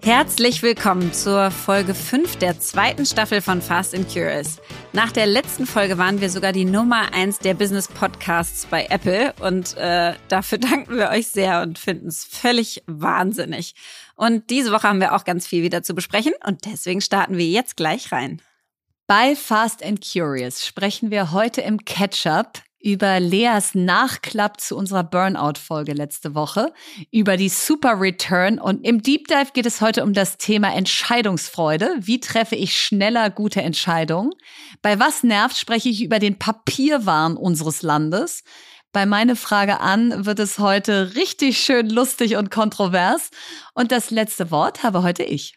Herzlich willkommen zur Folge 5 der zweiten Staffel von Fast and Curious. Nach der letzten Folge waren wir sogar die Nummer 1 der Business-Podcasts bei Apple und dafür danken wir euch sehr und finden es völlig wahnsinnig. Und diese Woche haben wir auch ganz viel wieder zu besprechen und deswegen starten wir jetzt gleich rein. Bei Fast and Curious sprechen wir heute im Catch-up über Leas Nachklapp zu unserer Burnout-Folge letzte Woche, über die Super Return und im Deep Dive geht es heute um das Thema Entscheidungsfreude. Wie treffe ich schneller gute Entscheidungen? Bei Was nervt spreche ich über den Papierwahn unseres Landes. Bei Meine Frage an wird es heute richtig schön lustig und kontrovers. Und das letzte Wort habe heute ich.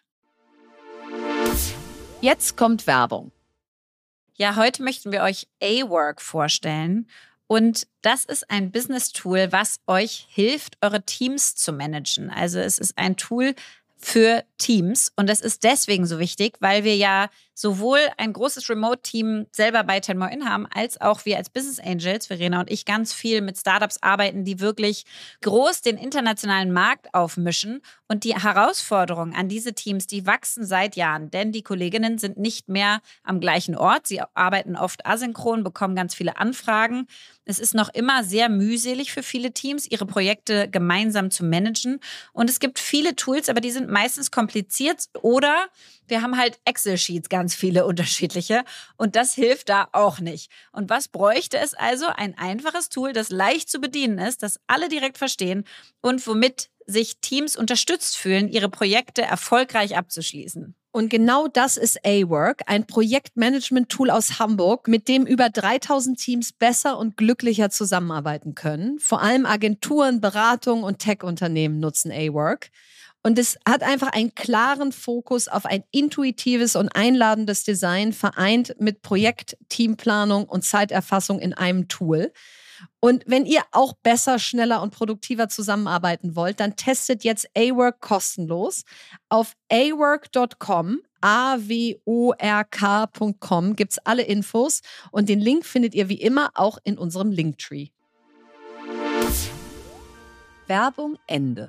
Jetzt kommt Werbung. Ja, heute möchten wir euch A-Work vorstellen und das ist ein Business-Tool, was euch hilft, eure Teams zu managen. Also es ist ein Tool für Teams und das ist deswegen so wichtig, weil wir ja sowohl ein großes Remote-Team selber bei 10 More In haben, als auch wir als Business Angels, Verena und ich, ganz viel mit Startups arbeiten, die wirklich groß den internationalen Markt aufmischen. Und die Herausforderungen an diese Teams, die wachsen seit Jahren, denn die Kolleginnen sind nicht mehr am gleichen Ort. Sie arbeiten oft asynchron, bekommen ganz viele Anfragen. Es ist noch immer sehr mühselig für viele Teams, ihre Projekte gemeinsam zu managen. Und es gibt viele Tools, aber die sind meistens kompliziert oder wir haben halt Excel-Sheets, ganz viele unterschiedliche. Und das hilft da auch nicht. Und was bräuchte es also? Ein einfaches Tool, das leicht zu bedienen ist, das alle direkt verstehen und womit sich Teams unterstützt fühlen, ihre Projekte erfolgreich abzuschließen. Und genau das ist A-Work, ein Projektmanagement-Tool aus Hamburg, mit dem über 3000 Teams besser und glücklicher zusammenarbeiten können. Vor allem Agenturen, Beratungen und Tech-Unternehmen nutzen A-Work. Und es hat einfach einen klaren Fokus auf ein intuitives und einladendes Design, vereint mit Projekt, Teamplanung und Zeiterfassung in einem Tool. Und wenn ihr auch besser, schneller und produktiver zusammenarbeiten wollt, dann testet jetzt A-Work kostenlos. Auf awork.com, awork.com gibt's alle Infos und den Link findet ihr wie immer auch in unserem Linktree. Werbung Ende.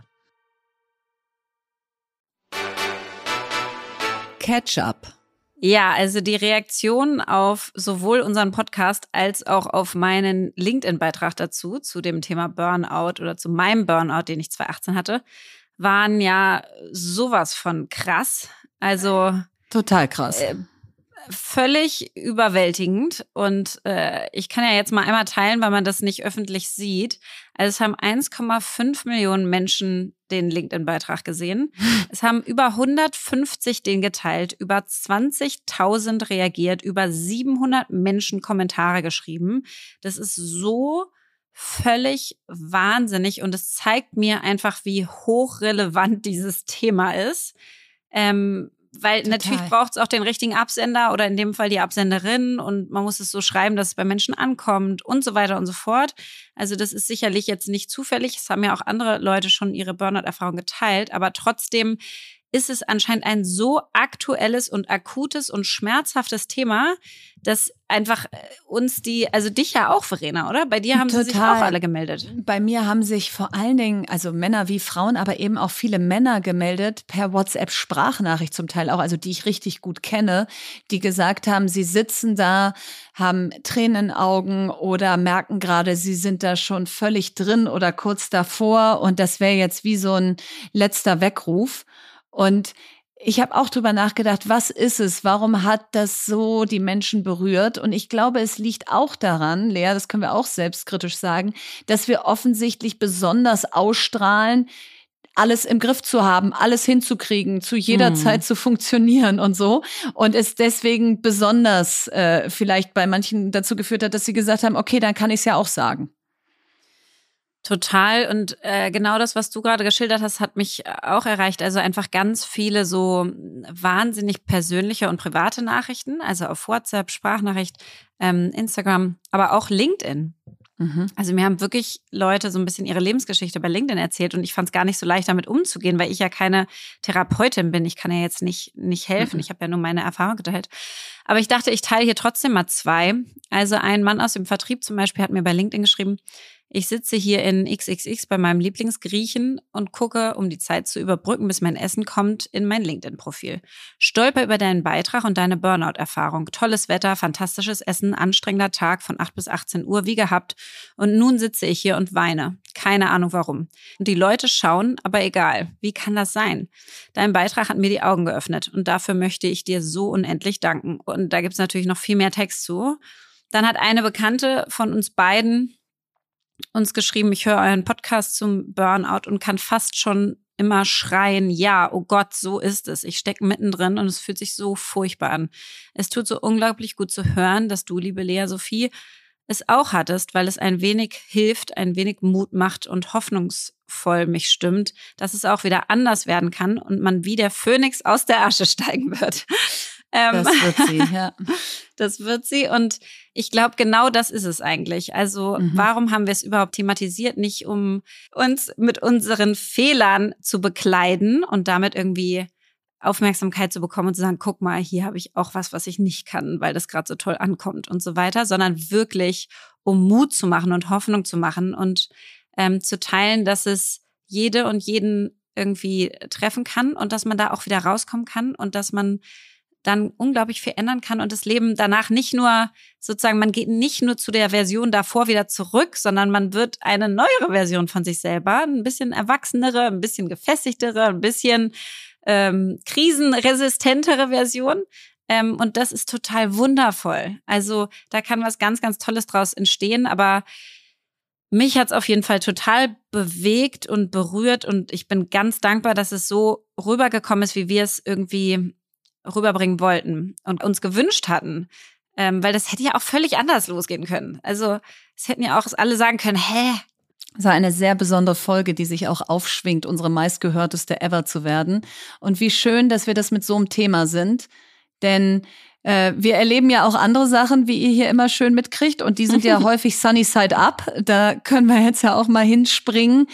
Catch-up. Ja, also die Reaktion auf sowohl unseren Podcast als auch auf meinen LinkedIn-Beitrag dazu, zu dem Thema Burnout oder zu meinem Burnout, den ich 2018 hatte, waren ja sowas von krass. Also total krass. Völlig überwältigend und ich kann ja jetzt mal einmal teilen, weil man das nicht öffentlich sieht. Also es haben 1,5 Millionen Menschen den LinkedIn-Beitrag gesehen. Es haben über 150 den geteilt, über 20.000 reagiert, über 700 Menschen Kommentare geschrieben. Das ist so völlig wahnsinnig und es zeigt mir einfach, wie hochrelevant dieses Thema ist. Weil natürlich braucht es auch den richtigen Absender oder in dem Fall die Absenderin und man muss es so schreiben, dass es bei Menschen ankommt und so weiter und so fort. Also das ist sicherlich jetzt nicht zufällig. Es haben ja auch andere Leute schon ihre Burnout-Erfahrung geteilt, aber trotzdem ist es anscheinend ein so aktuelles und akutes und schmerzhaftes Thema, dass einfach dich ja auch, Verena, oder? Bei dir haben sie sich auch alle gemeldet. Bei mir haben sich vor allen Dingen, also Männer wie Frauen, aber eben auch viele Männer gemeldet, per WhatsApp-Sprachnachricht zum Teil auch, also die ich richtig gut kenne, die gesagt haben, sie sitzen da, haben Tränen in den Augen oder merken gerade, sie sind da schon völlig drin oder kurz davor und das wäre jetzt wie so ein letzter Weckruf. Und ich habe auch drüber nachgedacht, was ist es? Warum hat das so die Menschen berührt? Und ich glaube, es liegt auch daran, Lea, das können wir auch selbstkritisch sagen, dass wir offensichtlich besonders ausstrahlen, alles im Griff zu haben, alles hinzukriegen, zu jeder Zeit zu funktionieren und so. Und es deswegen besonders vielleicht bei manchen dazu geführt hat, dass sie gesagt haben, okay, dann kann ich es ja auch sagen. Total. Und genau das, was du gerade geschildert hast, hat mich auch erreicht. Also einfach ganz viele so wahnsinnig persönliche und private Nachrichten. Also auf WhatsApp, Sprachnachricht, Instagram, aber auch LinkedIn. Also mir haben wirklich Leute so ein bisschen ihre Lebensgeschichte bei LinkedIn erzählt und ich fand es gar nicht so leicht, damit umzugehen, weil ich ja keine Therapeutin bin. Ich kann ja jetzt nicht helfen. Ich habe ja nur meine Erfahrung geteilt. Aber ich dachte, ich teile hier trotzdem mal 2. Also ein Mann aus dem Vertrieb zum Beispiel hat mir bei LinkedIn geschrieben, Ich sitze hier in XXX bei meinem Lieblingsgriechen und gucke, um die Zeit zu überbrücken, bis mein Essen kommt, in mein LinkedIn-Profil. Stolper über deinen Beitrag und deine Burnout-Erfahrung. Tolles Wetter, fantastisches Essen, anstrengender Tag von 8 bis 18 Uhr, wie gehabt. Und nun sitze ich hier und weine. Keine Ahnung warum. Und die Leute schauen, aber egal. Wie kann das sein? Dein Beitrag hat mir die Augen geöffnet und dafür möchte ich dir so unendlich danken. Und da gibt's natürlich noch viel mehr Text zu. Dann hat eine Bekannte von uns beiden uns geschrieben, ich höre euren Podcast zum Burnout und kann fast schon immer schreien, ja, oh Gott, so ist es. Ich stecke mittendrin und es fühlt sich so furchtbar an. Es tut so unglaublich gut zu hören, dass du, liebe Lea Sophie, es auch hattest, weil es ein wenig hilft, ein wenig Mut macht und hoffnungsvoll mich stimmt, dass es auch wieder anders werden kann und man wie der Phönix aus der Asche steigen wird. Das wird sie, ja. Das wird sie und ich glaube, genau das ist es eigentlich. Also warum haben wir es überhaupt thematisiert? Nicht um uns mit unseren Fehlern zu bekleiden und damit irgendwie Aufmerksamkeit zu bekommen und zu sagen, guck mal, hier habe ich auch was ich nicht kann, weil das gerade so toll ankommt und so weiter, sondern wirklich, um Mut zu machen und Hoffnung zu machen und zu teilen, dass es jede und jeden irgendwie treffen kann und dass man da auch wieder rauskommen kann und dass man dann unglaublich viel ändern kann und das Leben danach nicht nur, sozusagen, man geht nicht nur zu der Version davor wieder zurück, sondern man wird eine neuere Version von sich selber, ein bisschen erwachsenere, ein bisschen gefestigtere, ein bisschen krisenresistentere Version. Und das ist total wundervoll. Also da kann was ganz, ganz Tolles draus entstehen, aber mich hat's auf jeden Fall total bewegt und berührt und ich bin ganz dankbar, dass es so rübergekommen ist, wie wir es irgendwie rüberbringen wollten und uns gewünscht hatten. Weil das hätte ja auch völlig anders losgehen können. Also es hätten ja auch alle sagen können, Es war eine sehr besondere Folge, die sich auch aufschwingt, unsere meistgehörteste ever zu werden. Und wie schön, dass wir das mit so einem Thema sind. Denn wir erleben ja auch andere Sachen, wie ihr hier immer schön mitkriegt. Und die sind ja häufig sunny side up. Da können wir jetzt ja auch mal hinspringen.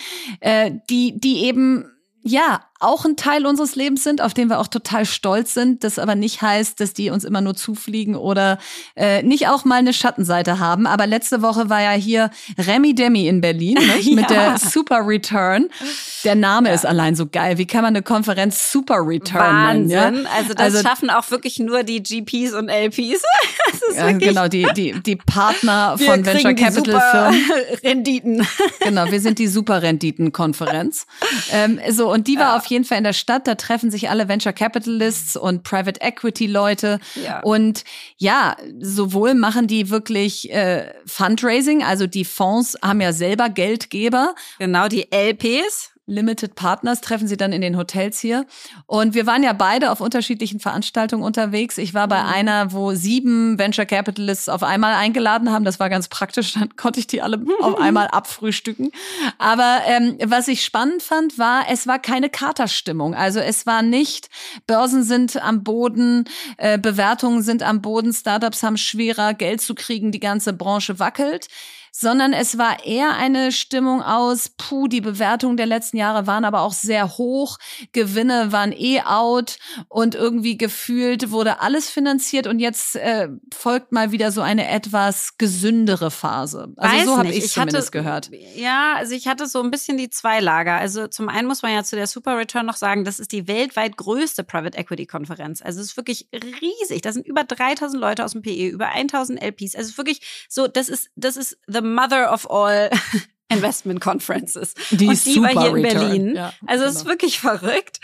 Die eben, ja, auch ein Teil unseres Lebens sind, auf den wir auch total stolz sind, das aber nicht heißt, dass die uns immer nur zufliegen oder nicht auch mal eine Schattenseite haben. Aber letzte Woche war ja hier Remi Demi in Berlin mit der Super Return. Der Name ist allein so geil. Wie kann man eine Konferenz Super Return nennen? Wahnsinn. Ja? Also das schaffen auch wirklich nur die GPs und LPs. Das ist ja, genau, die Partner von Venture Capital Firmen. Renditen. Genau, wir sind die Super Renditen-Konferenz. Und die war auf jeden Fall in der Stadt, da treffen sich alle Venture Capitalists und Private Equity Leute. Ja. Und ja, sowohl machen die wirklich Fundraising, also die Fonds haben ja selber Geldgeber. Genau, die LPs. Limited Partners treffen sie dann in den Hotels hier. Und wir waren ja beide auf unterschiedlichen Veranstaltungen unterwegs. Ich war bei einer, wo 7 Venture Capitalists auf einmal eingeladen haben. Das war ganz praktisch. Dann konnte ich die alle auf einmal abfrühstücken. Aber was ich spannend fand, es war keine Katerstimmung. Also es war nicht, Börsen sind am Boden, Bewertungen sind am Boden, Startups haben schwerer, Geld zu kriegen, die ganze Branche wackelt. Sondern es war eher eine Stimmung aus, die Bewertungen der letzten Jahre waren aber auch sehr hoch, Gewinne waren out und irgendwie gefühlt wurde alles finanziert und jetzt folgt mal wieder so eine etwas gesündere Phase. Also so habe ich zumindest gehört. Ja, also ich hatte so ein bisschen die zwei Lager. Also zum einen muss man ja zu der Super Return noch sagen, das ist die weltweit größte Private Equity Konferenz. Also es ist wirklich riesig. Da sind über 3000 Leute aus dem PE, über 1000 LPs. Also es ist wirklich so, das ist the mother of all Investment Conferences. Die war hier in Berlin. Ja, also es ist wirklich verrückt.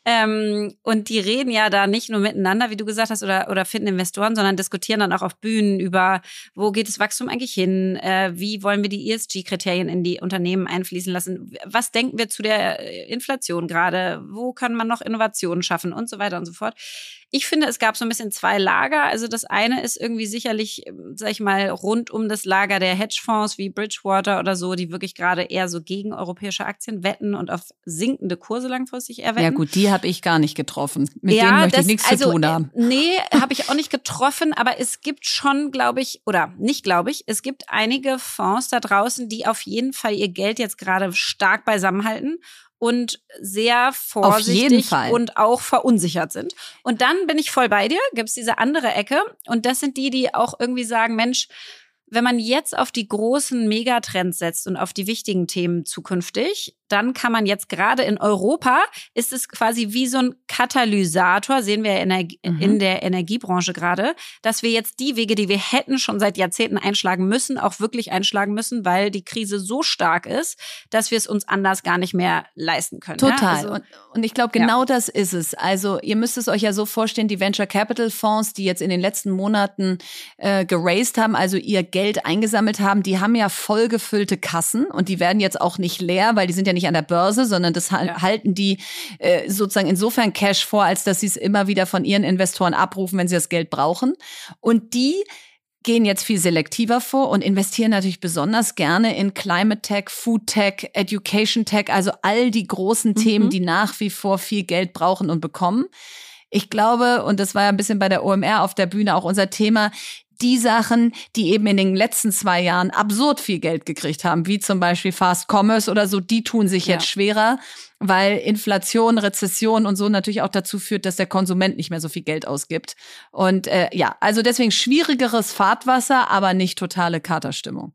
Und die reden ja da nicht nur miteinander, wie du gesagt hast, oder finden Investoren, sondern diskutieren dann auch auf Bühnen über, wo geht das Wachstum eigentlich hin? Wie wollen wir die ESG-Kriterien in die Unternehmen einfließen lassen? Was denken wir zu der Inflation gerade? Wo kann man noch Innovationen schaffen? Und so weiter und so fort. Ich finde, es gab so ein bisschen zwei Lager. Also das eine ist irgendwie sicherlich, sag ich mal, rund um das Lager der Hedgefonds wie Bridgewater oder so, die wirklich gerade eher so gegen europäische Aktien wetten und auf sinkende Kurse langfristig eher wetten. Ja gut, die habe ich gar nicht getroffen. Mit denen möchte ich nichts zu tun haben. Nee, habe ich auch nicht getroffen, aber es gibt schon, es gibt einige Fonds da draußen, die auf jeden Fall ihr Geld jetzt gerade stark beisammenhalten und sehr vorsichtig und auch verunsichert sind. Und dann bin ich voll bei dir, gibt's diese andere Ecke und das sind die auch irgendwie sagen, Mensch, wenn man jetzt auf die großen Megatrends setzt und auf die wichtigen Themen zukünftig, dann kann man jetzt gerade in Europa, ist es quasi wie so ein Katalysator, sehen wir in der Energiebranche gerade, dass wir jetzt die Wege, die wir hätten schon seit Jahrzehnten einschlagen müssen, auch wirklich einschlagen müssen, weil die Krise so stark ist, dass wir es uns anders gar nicht mehr leisten können. Total. Ja? Also, und ich glaube, genau das ist es. Also ihr müsst es euch ja so vorstellen, die Venture Capital Fonds, die jetzt in den letzten Monaten geraced haben, also ihr Geld eingesammelt haben, die haben ja vollgefüllte Kassen und die werden jetzt auch nicht leer, weil die sind ja nicht an der Börse, sondern das halten die sozusagen insofern Cash vor, als dass sie es immer wieder von ihren Investoren abrufen, wenn sie das Geld brauchen. Und die gehen jetzt viel selektiver vor und investieren natürlich besonders gerne in Climate Tech, Food Tech, Education Tech, also all die großen Themen, die nach wie vor viel Geld brauchen und bekommen. Ich glaube, und das war ja ein bisschen bei der OMR auf der Bühne auch unser Thema, die Sachen, die eben in den letzten 2 Jahren absurd viel Geld gekriegt haben, wie zum Beispiel Fast Commerce oder so, die tun sich jetzt schwerer, weil Inflation, Rezession und so natürlich auch dazu führt, dass der Konsument nicht mehr so viel Geld ausgibt. Und also deswegen schwierigeres Fahrtwasser, aber nicht totale Katerstimmung.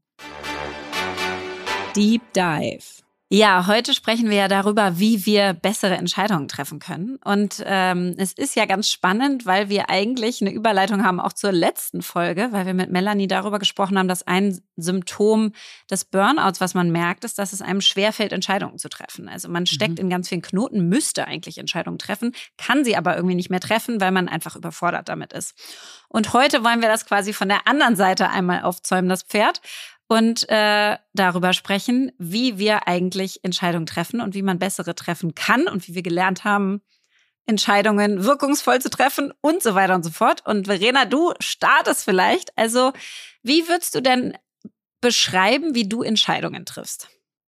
Deep Dive. Ja, heute sprechen wir ja darüber, wie wir bessere Entscheidungen treffen können. Und es ist ja ganz spannend, weil wir eigentlich eine Überleitung haben auch zur letzten Folge, weil wir mit Melanie darüber gesprochen haben, dass ein Symptom des Burnouts, was man merkt, ist, dass es einem schwerfällt, Entscheidungen zu treffen. Also man steckt in ganz vielen Knoten, müsste eigentlich Entscheidungen treffen, kann sie aber irgendwie nicht mehr treffen, weil man einfach überfordert damit ist. Und heute wollen wir das quasi von der anderen Seite einmal aufzäumen, das Pferd. Und darüber sprechen, wie wir eigentlich Entscheidungen treffen und wie man bessere treffen kann und wie wir gelernt haben, Entscheidungen wirkungsvoll zu treffen und so weiter und so fort. Und Verena, du startest vielleicht. Also wie würdest du denn beschreiben, wie du Entscheidungen triffst?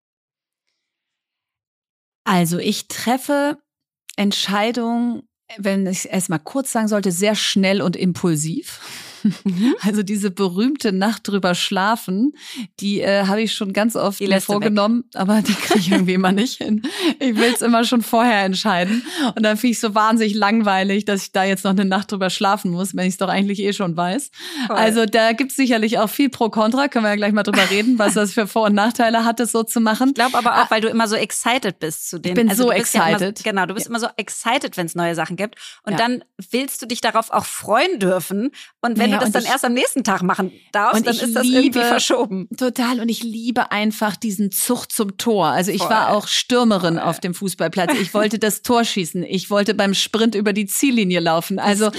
Also ich treffe Entscheidungen, wenn ich es erstmal kurz sagen sollte, sehr schnell und impulsiv. Also diese berühmte Nacht drüber schlafen, die habe ich schon ganz oft mir vorgenommen, aber die kriege ich irgendwie immer nicht hin. Ich will es immer schon vorher entscheiden und dann finde ich es so wahnsinnig langweilig, dass ich da jetzt noch eine Nacht drüber schlafen muss, wenn ich es doch eigentlich eh schon weiß. Voll. Also da gibt es sicherlich auch viel pro Contra, können wir ja gleich mal drüber reden, was das für Vor- und Nachteile hat, das so zu machen. Ich glaube aber auch, weil du immer so excited bist zu denen. Ich bin so excited. Ja immer, genau, du bist immer so excited, wenn es neue Sachen gibt und dann willst du dich darauf auch freuen dürfen und wenn du das dann erst am nächsten Tag machen darfst, dann ist das irgendwie verschoben. Total. Und ich liebe einfach diesen Zug zum Tor. Also ich war auch Stürmerin auf dem Fußballplatz. Ich wollte das Tor schießen. Ich wollte beim Sprint über die Ziellinie laufen. Also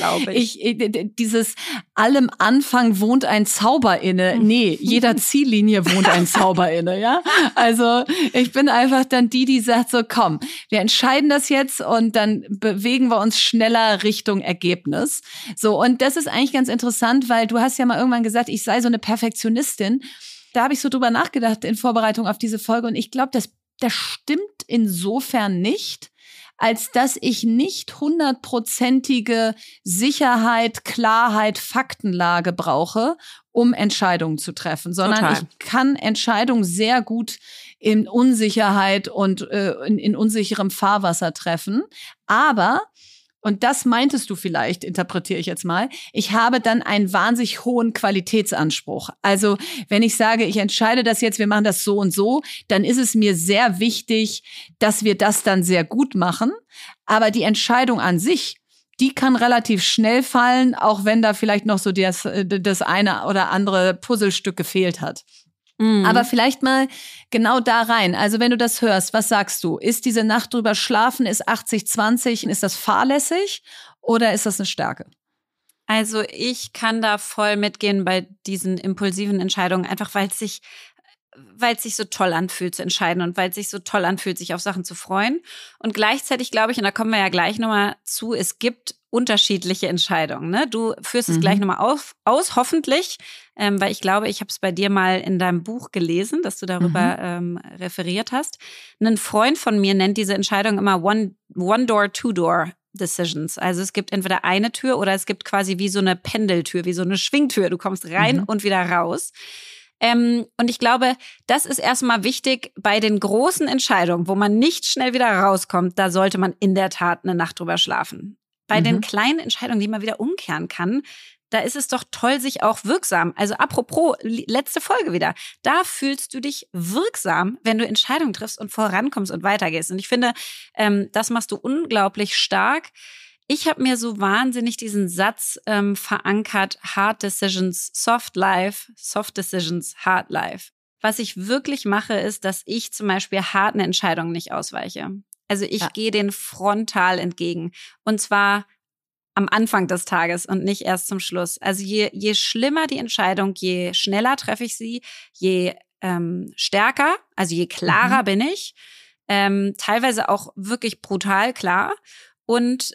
dieses allem Anfang wohnt ein Zauber inne. Nee, jeder Ziellinie wohnt ein Zauber inne, ja? Also ich bin einfach dann die sagt so, komm, wir entscheiden das jetzt und dann bewegen wir uns schneller Richtung Ergebnis. So, und das ist eigentlich ganz interessant, weil du hast ja mal irgendwann gesagt, ich sei so eine Perfektionistin. Da habe ich so drüber nachgedacht in Vorbereitung auf diese Folge und ich glaube, das stimmt insofern nicht, als dass ich nicht 100%ige Sicherheit, Klarheit, Faktenlage brauche, um Entscheidungen zu treffen, sondern ich kann Entscheidungen sehr gut in Unsicherheit und in unsicherem Fahrwasser treffen. Aber und das meintest du vielleicht, interpretiere ich jetzt mal, ich habe dann einen wahnsinnig hohen Qualitätsanspruch. Also wenn ich sage, ich entscheide das jetzt, wir machen das so und so, dann ist es mir sehr wichtig, dass wir das dann sehr gut machen. Aber die Entscheidung an sich, die kann relativ schnell fallen, auch wenn da vielleicht noch so das eine oder andere Puzzlestück gefehlt hat. Aber vielleicht mal genau da rein. Also wenn du das hörst, was sagst du? Ist diese Nacht drüber schlafen, ist 80-20, ist das fahrlässig oder ist das eine Stärke? Also ich kann da voll mitgehen bei diesen impulsiven Entscheidungen, einfach weil es sich so toll anfühlt zu entscheiden und weil es sich so toll anfühlt, sich auf Sachen zu freuen. Und gleichzeitig glaube ich, und da kommen wir ja gleich nochmal zu, es gibt unterschiedliche Entscheidungen. Ne? Du führst es gleich nochmal aus, hoffentlich, weil ich glaube, ich habe es bei dir mal in deinem Buch gelesen, dass du darüber referiert hast. Ein Freund von mir nennt diese Entscheidung immer One-Door, Two-Door Decisions. Also es gibt entweder eine Tür oder es gibt quasi wie so eine Pendeltür, wie so eine Schwingtür. Du kommst rein und wieder raus. Und ich glaube, das ist erstmal wichtig bei den großen Entscheidungen, wo man nicht schnell wieder rauskommt, da sollte man in der Tat eine Nacht drüber schlafen. Bei den kleinen Entscheidungen, die man wieder umkehren kann, da ist es doch toll, sich auch wirksam, also apropos, letzte Folge wieder, da fühlst du dich wirksam, wenn du Entscheidungen triffst und vorankommst und weitergehst. Und ich finde, das machst du unglaublich stark. Ich habe mir so wahnsinnig diesen Satz verankert, hard decisions, soft life, soft decisions, hard life. Was ich wirklich mache, ist, dass ich zum Beispiel harten Entscheidungen nicht ausweiche. Also ich gehe den frontal entgegen. Und zwar am Anfang des Tages und nicht erst zum Schluss. Also je schlimmer die Entscheidung, je schneller treffe ich sie, je stärker, also je klarer bin ich. Teilweise auch wirklich brutal klar. Und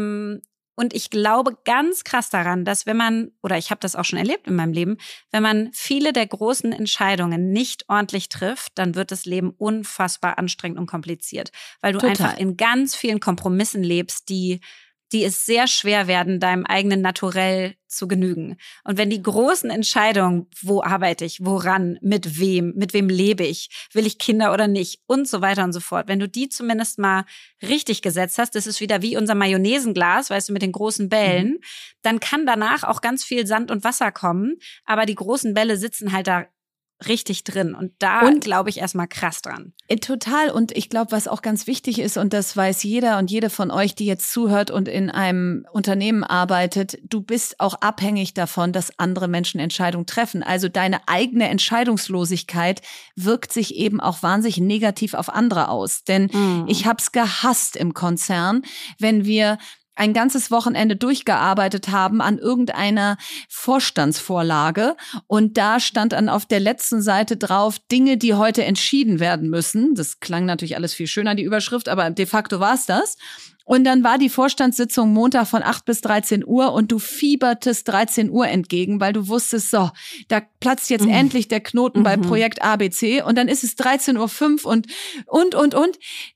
ich glaube ganz krass daran, dass wenn man, oder ich habe das auch schon erlebt in meinem Leben, wenn man viele der großen Entscheidungen nicht ordentlich trifft, dann wird das Leben unfassbar anstrengend und kompliziert. Weil du einfach in ganz vielen Kompromissen lebst, die es sehr schwer werden, deinem eigenen Naturell zu genügen. Und wenn die großen Entscheidungen, wo arbeite ich, woran, mit wem lebe ich, will ich Kinder oder nicht und so weiter und so fort, wenn du die zumindest mal richtig gesetzt hast, das ist wieder wie unser Mayonnaisenglas, weißt du, mit den großen Bällen, dann kann danach auch ganz viel Sand und Wasser kommen, aber die großen Bälle sitzen halt da richtig drin. Und da glaube ich erstmal krass dran. Total. Und ich glaube, was auch ganz wichtig ist, und das weiß jeder und jede von euch, die jetzt zuhört und in einem Unternehmen arbeitet, du bist auch abhängig davon, dass andere Menschen Entscheidungen treffen. Also deine eigene Entscheidungslosigkeit wirkt sich eben auch wahnsinnig negativ auf andere aus. Denn ich habe es gehasst im Konzern, wenn wir ein ganzes Wochenende durchgearbeitet haben an irgendeiner Vorstandsvorlage und da stand dann auf der letzten Seite drauf, Dinge, die heute entschieden werden müssen. Das klang natürlich alles viel schöner, die Überschrift, aber de facto war es das. Und dann war die Vorstandssitzung Montag von 8 bis 13 Uhr und du fiebertest 13 Uhr entgegen, weil du wusstest, so, da platzt jetzt endlich der Knoten bei Projekt ABC und dann ist es 13:05 Uhr und.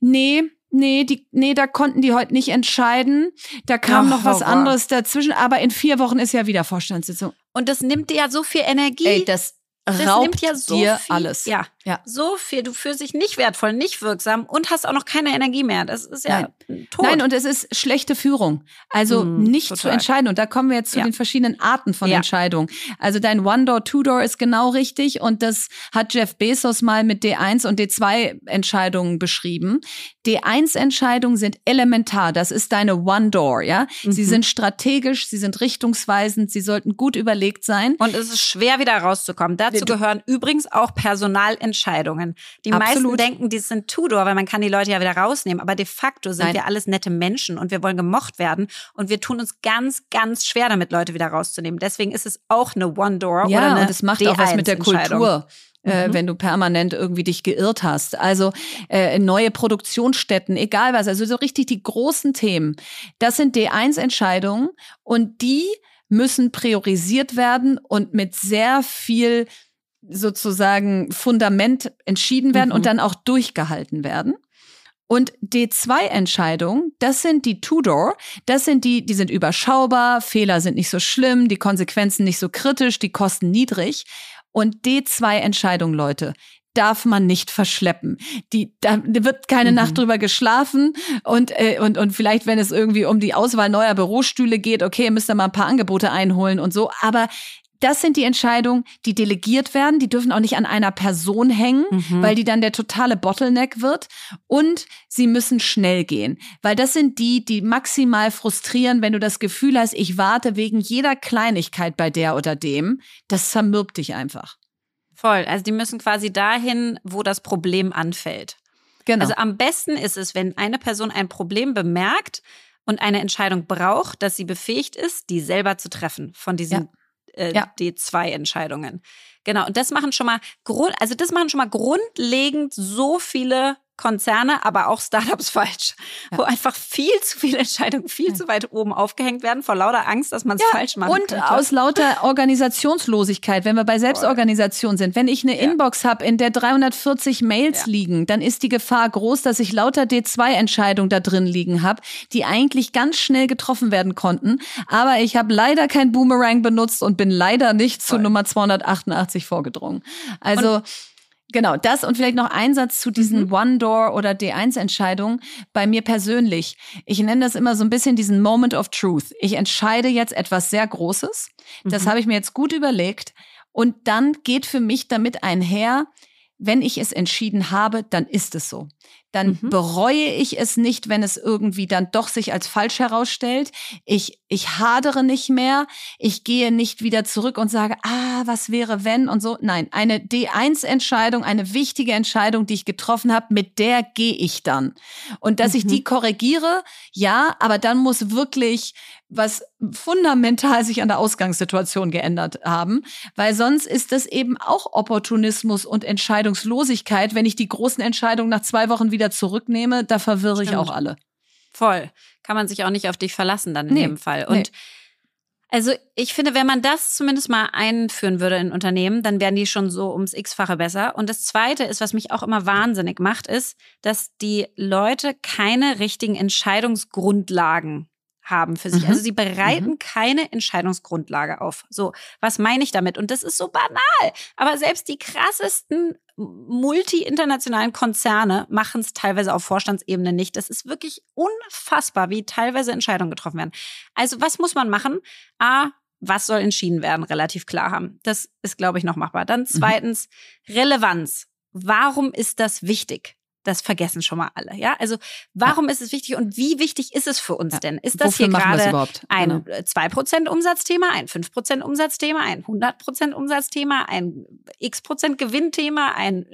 Nee, da konnten die heute nicht entscheiden. Da kam noch was anderes dazwischen. Aber in 4 Wochen ist ja wieder Vorstandssitzung. Und das nimmt dir ja so viel Energie. Ey, das raubt nimmt ja so dir viel, alles. Ja, so viel. Du fühlst dich nicht wertvoll, nicht wirksam und hast auch noch keine Energie mehr. Das ist ja tot. Nein, und es ist schlechte Führung. Also nicht total zu entscheiden. Und da kommen wir jetzt zu den verschiedenen Arten von Entscheidungen. Also dein One-Door, Two-Door ist genau richtig. Und das hat Jeff Bezos mal mit D1 und D2-Entscheidungen beschrieben. D1-Entscheidungen sind elementar. Das ist deine One-Door, ja. Sie sind strategisch, sie sind richtungsweisend, sie sollten gut überlegt sein. Und es ist schwer, wieder rauszukommen. Dazu gehören übrigens auch Personalentscheidungen. Die meisten denken, die sind Two-Door, weil man kann die Leute ja wieder rausnehmen. Aber de facto sind wir alles nette Menschen und wir wollen gemocht werden. Und wir tun uns ganz, ganz schwer damit, Leute wieder rauszunehmen. Deswegen ist es auch eine One-Door oder eine und es macht auch was mit der Kultur. Wenn du permanent irgendwie dich geirrt hast. Also neue Produktionsstätten, egal was, also so richtig die großen Themen. Das sind D1-Entscheidungen und die müssen priorisiert werden und mit sehr viel sozusagen Fundament entschieden werden und dann auch durchgehalten werden. Und D2-Entscheidungen, das sind die Two-Door, das sind die sind überschaubar, Fehler sind nicht so schlimm, die Konsequenzen nicht so kritisch, die Kosten niedrig. Und D2-Entscheidungen, Leute, darf man nicht verschleppen. Da wird keine Nacht drüber geschlafen und vielleicht, wenn es irgendwie um die Auswahl neuer Bürostühle geht, okay, müsst ihr mal ein paar Angebote einholen und so, aber das sind die Entscheidungen, die delegiert werden. Die dürfen auch nicht an einer Person hängen, weil die dann der totale Bottleneck wird. Und sie müssen schnell gehen, weil das sind die maximal frustrieren, wenn du das Gefühl hast, ich warte wegen jeder Kleinigkeit bei der oder dem. Das zermürbt dich einfach. Voll. Also die müssen quasi dahin, wo das Problem anfällt. Genau. Also am besten ist es, wenn eine Person ein Problem bemerkt und eine Entscheidung braucht, dass sie befähigt ist, die selber zu treffen von diesen D2-Entscheidungen. Genau, und das machen schon mal grundlegend so viele Konzerne, aber auch Startups falsch, wo einfach viel zu viele Entscheidungen viel zu weit oben aufgehängt werden, vor lauter Angst, dass man es falsch machen könnte. Und aus lauter Organisationslosigkeit, wenn wir bei Selbstorganisation sind. Wenn ich eine Inbox habe, in der 340 Mails liegen, dann ist die Gefahr groß, dass ich lauter D2-Entscheidungen da drin liegen habe, die eigentlich ganz schnell getroffen werden konnten. Aber ich habe leider kein Boomerang benutzt und bin leider nicht zu Nummer 288 vorgedrungen. Also Genau, das und vielleicht noch ein Satz zu diesen One-Door- oder D1-Entscheidungen bei mir persönlich. Ich nenne das immer so ein bisschen diesen Moment of Truth. Ich entscheide jetzt etwas sehr Großes. Das habe ich mir jetzt gut überlegt. Und dann geht für mich damit einher, wenn ich es entschieden habe, dann ist es so. Dann bereue ich es nicht, wenn es irgendwie dann doch sich als falsch herausstellt. Ich hadere nicht mehr. Ich gehe nicht wieder zurück und sage, was wäre wenn und so. Nein, eine D1-Entscheidung, eine wichtige Entscheidung, die ich getroffen habe, mit der gehe ich dann. Und dass ich die korrigiere, ja, aber dann muss wirklich was fundamental sich an der Ausgangssituation geändert haben, weil sonst ist das eben auch Opportunismus und Entscheidungslosigkeit, wenn ich die großen Entscheidungen nach 2 Wochen wieder zurücknehme, da verwirre ich auch alle. Voll. Kann man sich auch nicht auf dich verlassen dann in dem Fall. Und also ich finde, wenn man das zumindest mal einführen würde in Unternehmen, dann wären die schon so ums X-fache besser. Und das Zweite ist, was mich auch immer wahnsinnig macht, ist, dass die Leute keine richtigen Entscheidungsgrundlagen haben für sich. Also sie bereiten keine Entscheidungsgrundlage auf. So, was meine ich damit? Und das ist so banal. Aber selbst die krassesten multi-internationalen Konzerne machen es teilweise auf Vorstandsebene nicht. Das ist wirklich unfassbar, wie teilweise Entscheidungen getroffen werden. Also was muss man machen? Was soll entschieden werden? Relativ klar haben. Das ist, glaube ich, noch machbar. Dann zweitens, Relevanz. Warum ist das wichtig? Das vergessen schon mal alle, ja? Also, warum ist es wichtig und wie wichtig ist es für uns denn? Ist das hier gerade ein 2% Umsatzthema, ein 5% Umsatzthema, ein 100% Umsatzthema, ein X% Gewinnthema, ein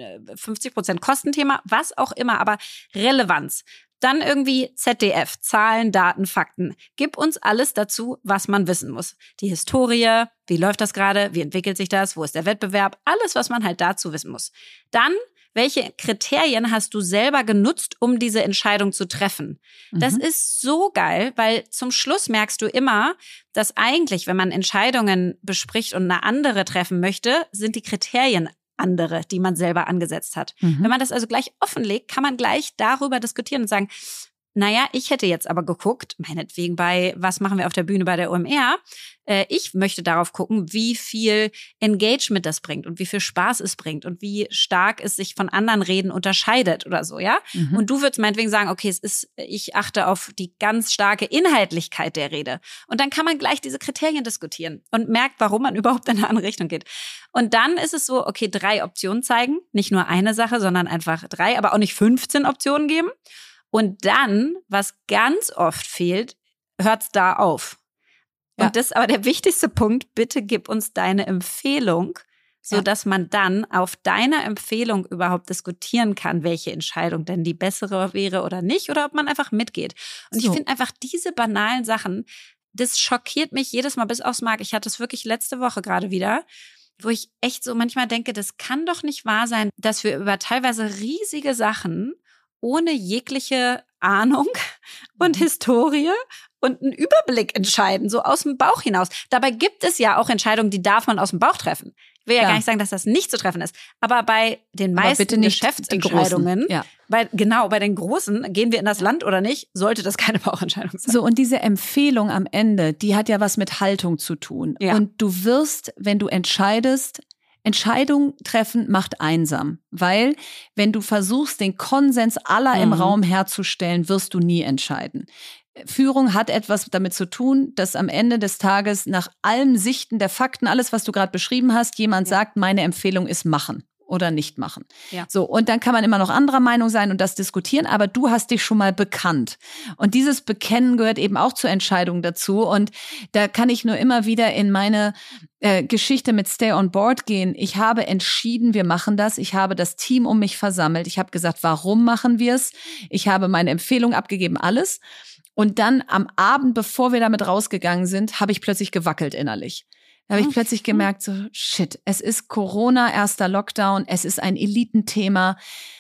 50% Kostenthema, was auch immer, aber Relevanz. Dann irgendwie ZDF, Zahlen, Daten, Fakten. Gib uns alles dazu, was man wissen muss. Die Historie, wie läuft das gerade, wie entwickelt sich das, wo ist der Wettbewerb, alles, was man halt dazu wissen muss. Dann welche Kriterien hast du selber genutzt, um diese Entscheidung zu treffen? Das ist so geil, weil zum Schluss merkst du immer, dass eigentlich, wenn man Entscheidungen bespricht und eine andere treffen möchte, sind die Kriterien andere, die man selber angesetzt hat. Wenn man das also gleich offenlegt, kann man gleich darüber diskutieren und sagen, naja, ich hätte jetzt aber geguckt, meinetwegen bei Was machen wir auf der Bühne bei der OMR? Ich möchte darauf gucken, wie viel Engagement das bringt und wie viel Spaß es bringt und wie stark es sich von anderen Reden unterscheidet oder so, ja? Und du würdest meinetwegen sagen, okay, ich achte auf die ganz starke Inhaltlichkeit der Rede. Und dann kann man gleich diese Kriterien diskutieren und merkt, warum man überhaupt in eine andere Richtung geht. Und dann ist es so, okay, 3 Optionen zeigen, nicht nur eine Sache, sondern einfach 3, aber auch nicht 15 Optionen geben. Und dann, was ganz oft fehlt, hört's da auf. Und das ist aber der wichtigste Punkt, bitte gib uns deine Empfehlung, sodass man dann auf deiner Empfehlung überhaupt diskutieren kann, welche Entscheidung denn die bessere wäre oder nicht, oder ob man einfach mitgeht. Und ich finde einfach diese banalen Sachen, das schockiert mich jedes Mal bis aufs Mark. Ich hatte es wirklich letzte Woche gerade wieder, wo ich echt so manchmal denke, das kann doch nicht wahr sein, dass wir über teilweise riesige Sachen ohne jegliche Ahnung und Historie und einen Überblick entscheiden, so aus dem Bauch hinaus. Dabei gibt es ja auch Entscheidungen, die darf man aus dem Bauch treffen. Ich will ja gar nicht sagen, dass das nicht zu treffen ist. Aber bei den meisten Geschäftsentscheidungen, bei den Großen, gehen wir in das Land oder nicht, sollte das keine Bauchentscheidung sein. So, und diese Empfehlung am Ende, die hat ja was mit Haltung zu tun. Ja. Und du wirst, wenn du entscheidest, Entscheidung treffen macht einsam, weil wenn du versuchst, den Konsens aller im Raum herzustellen, wirst du nie entscheiden. Führung hat etwas damit zu tun, dass am Ende des Tages nach allem Sichten der Fakten, alles, was du gerade beschrieben hast, jemand sagt, meine Empfehlung ist machen oder nicht machen. Ja. So, und dann kann man immer noch anderer Meinung sein und das diskutieren, aber du hast dich schon mal bekannt. Und dieses Bekennen gehört eben auch zur Entscheidung dazu. Und da kann ich nur immer wieder in meine Geschichte mit Stay on Board gehen. Ich habe entschieden, wir machen das. Ich habe das Team um mich versammelt. Ich habe gesagt, warum machen wir es? Ich habe meine Empfehlung abgegeben, alles. Und dann am Abend, bevor wir damit rausgegangen sind, habe ich plötzlich gewackelt innerlich. Da habe ich plötzlich gemerkt, so shit, es ist Corona, erster Lockdown, es ist ein Elitenthema.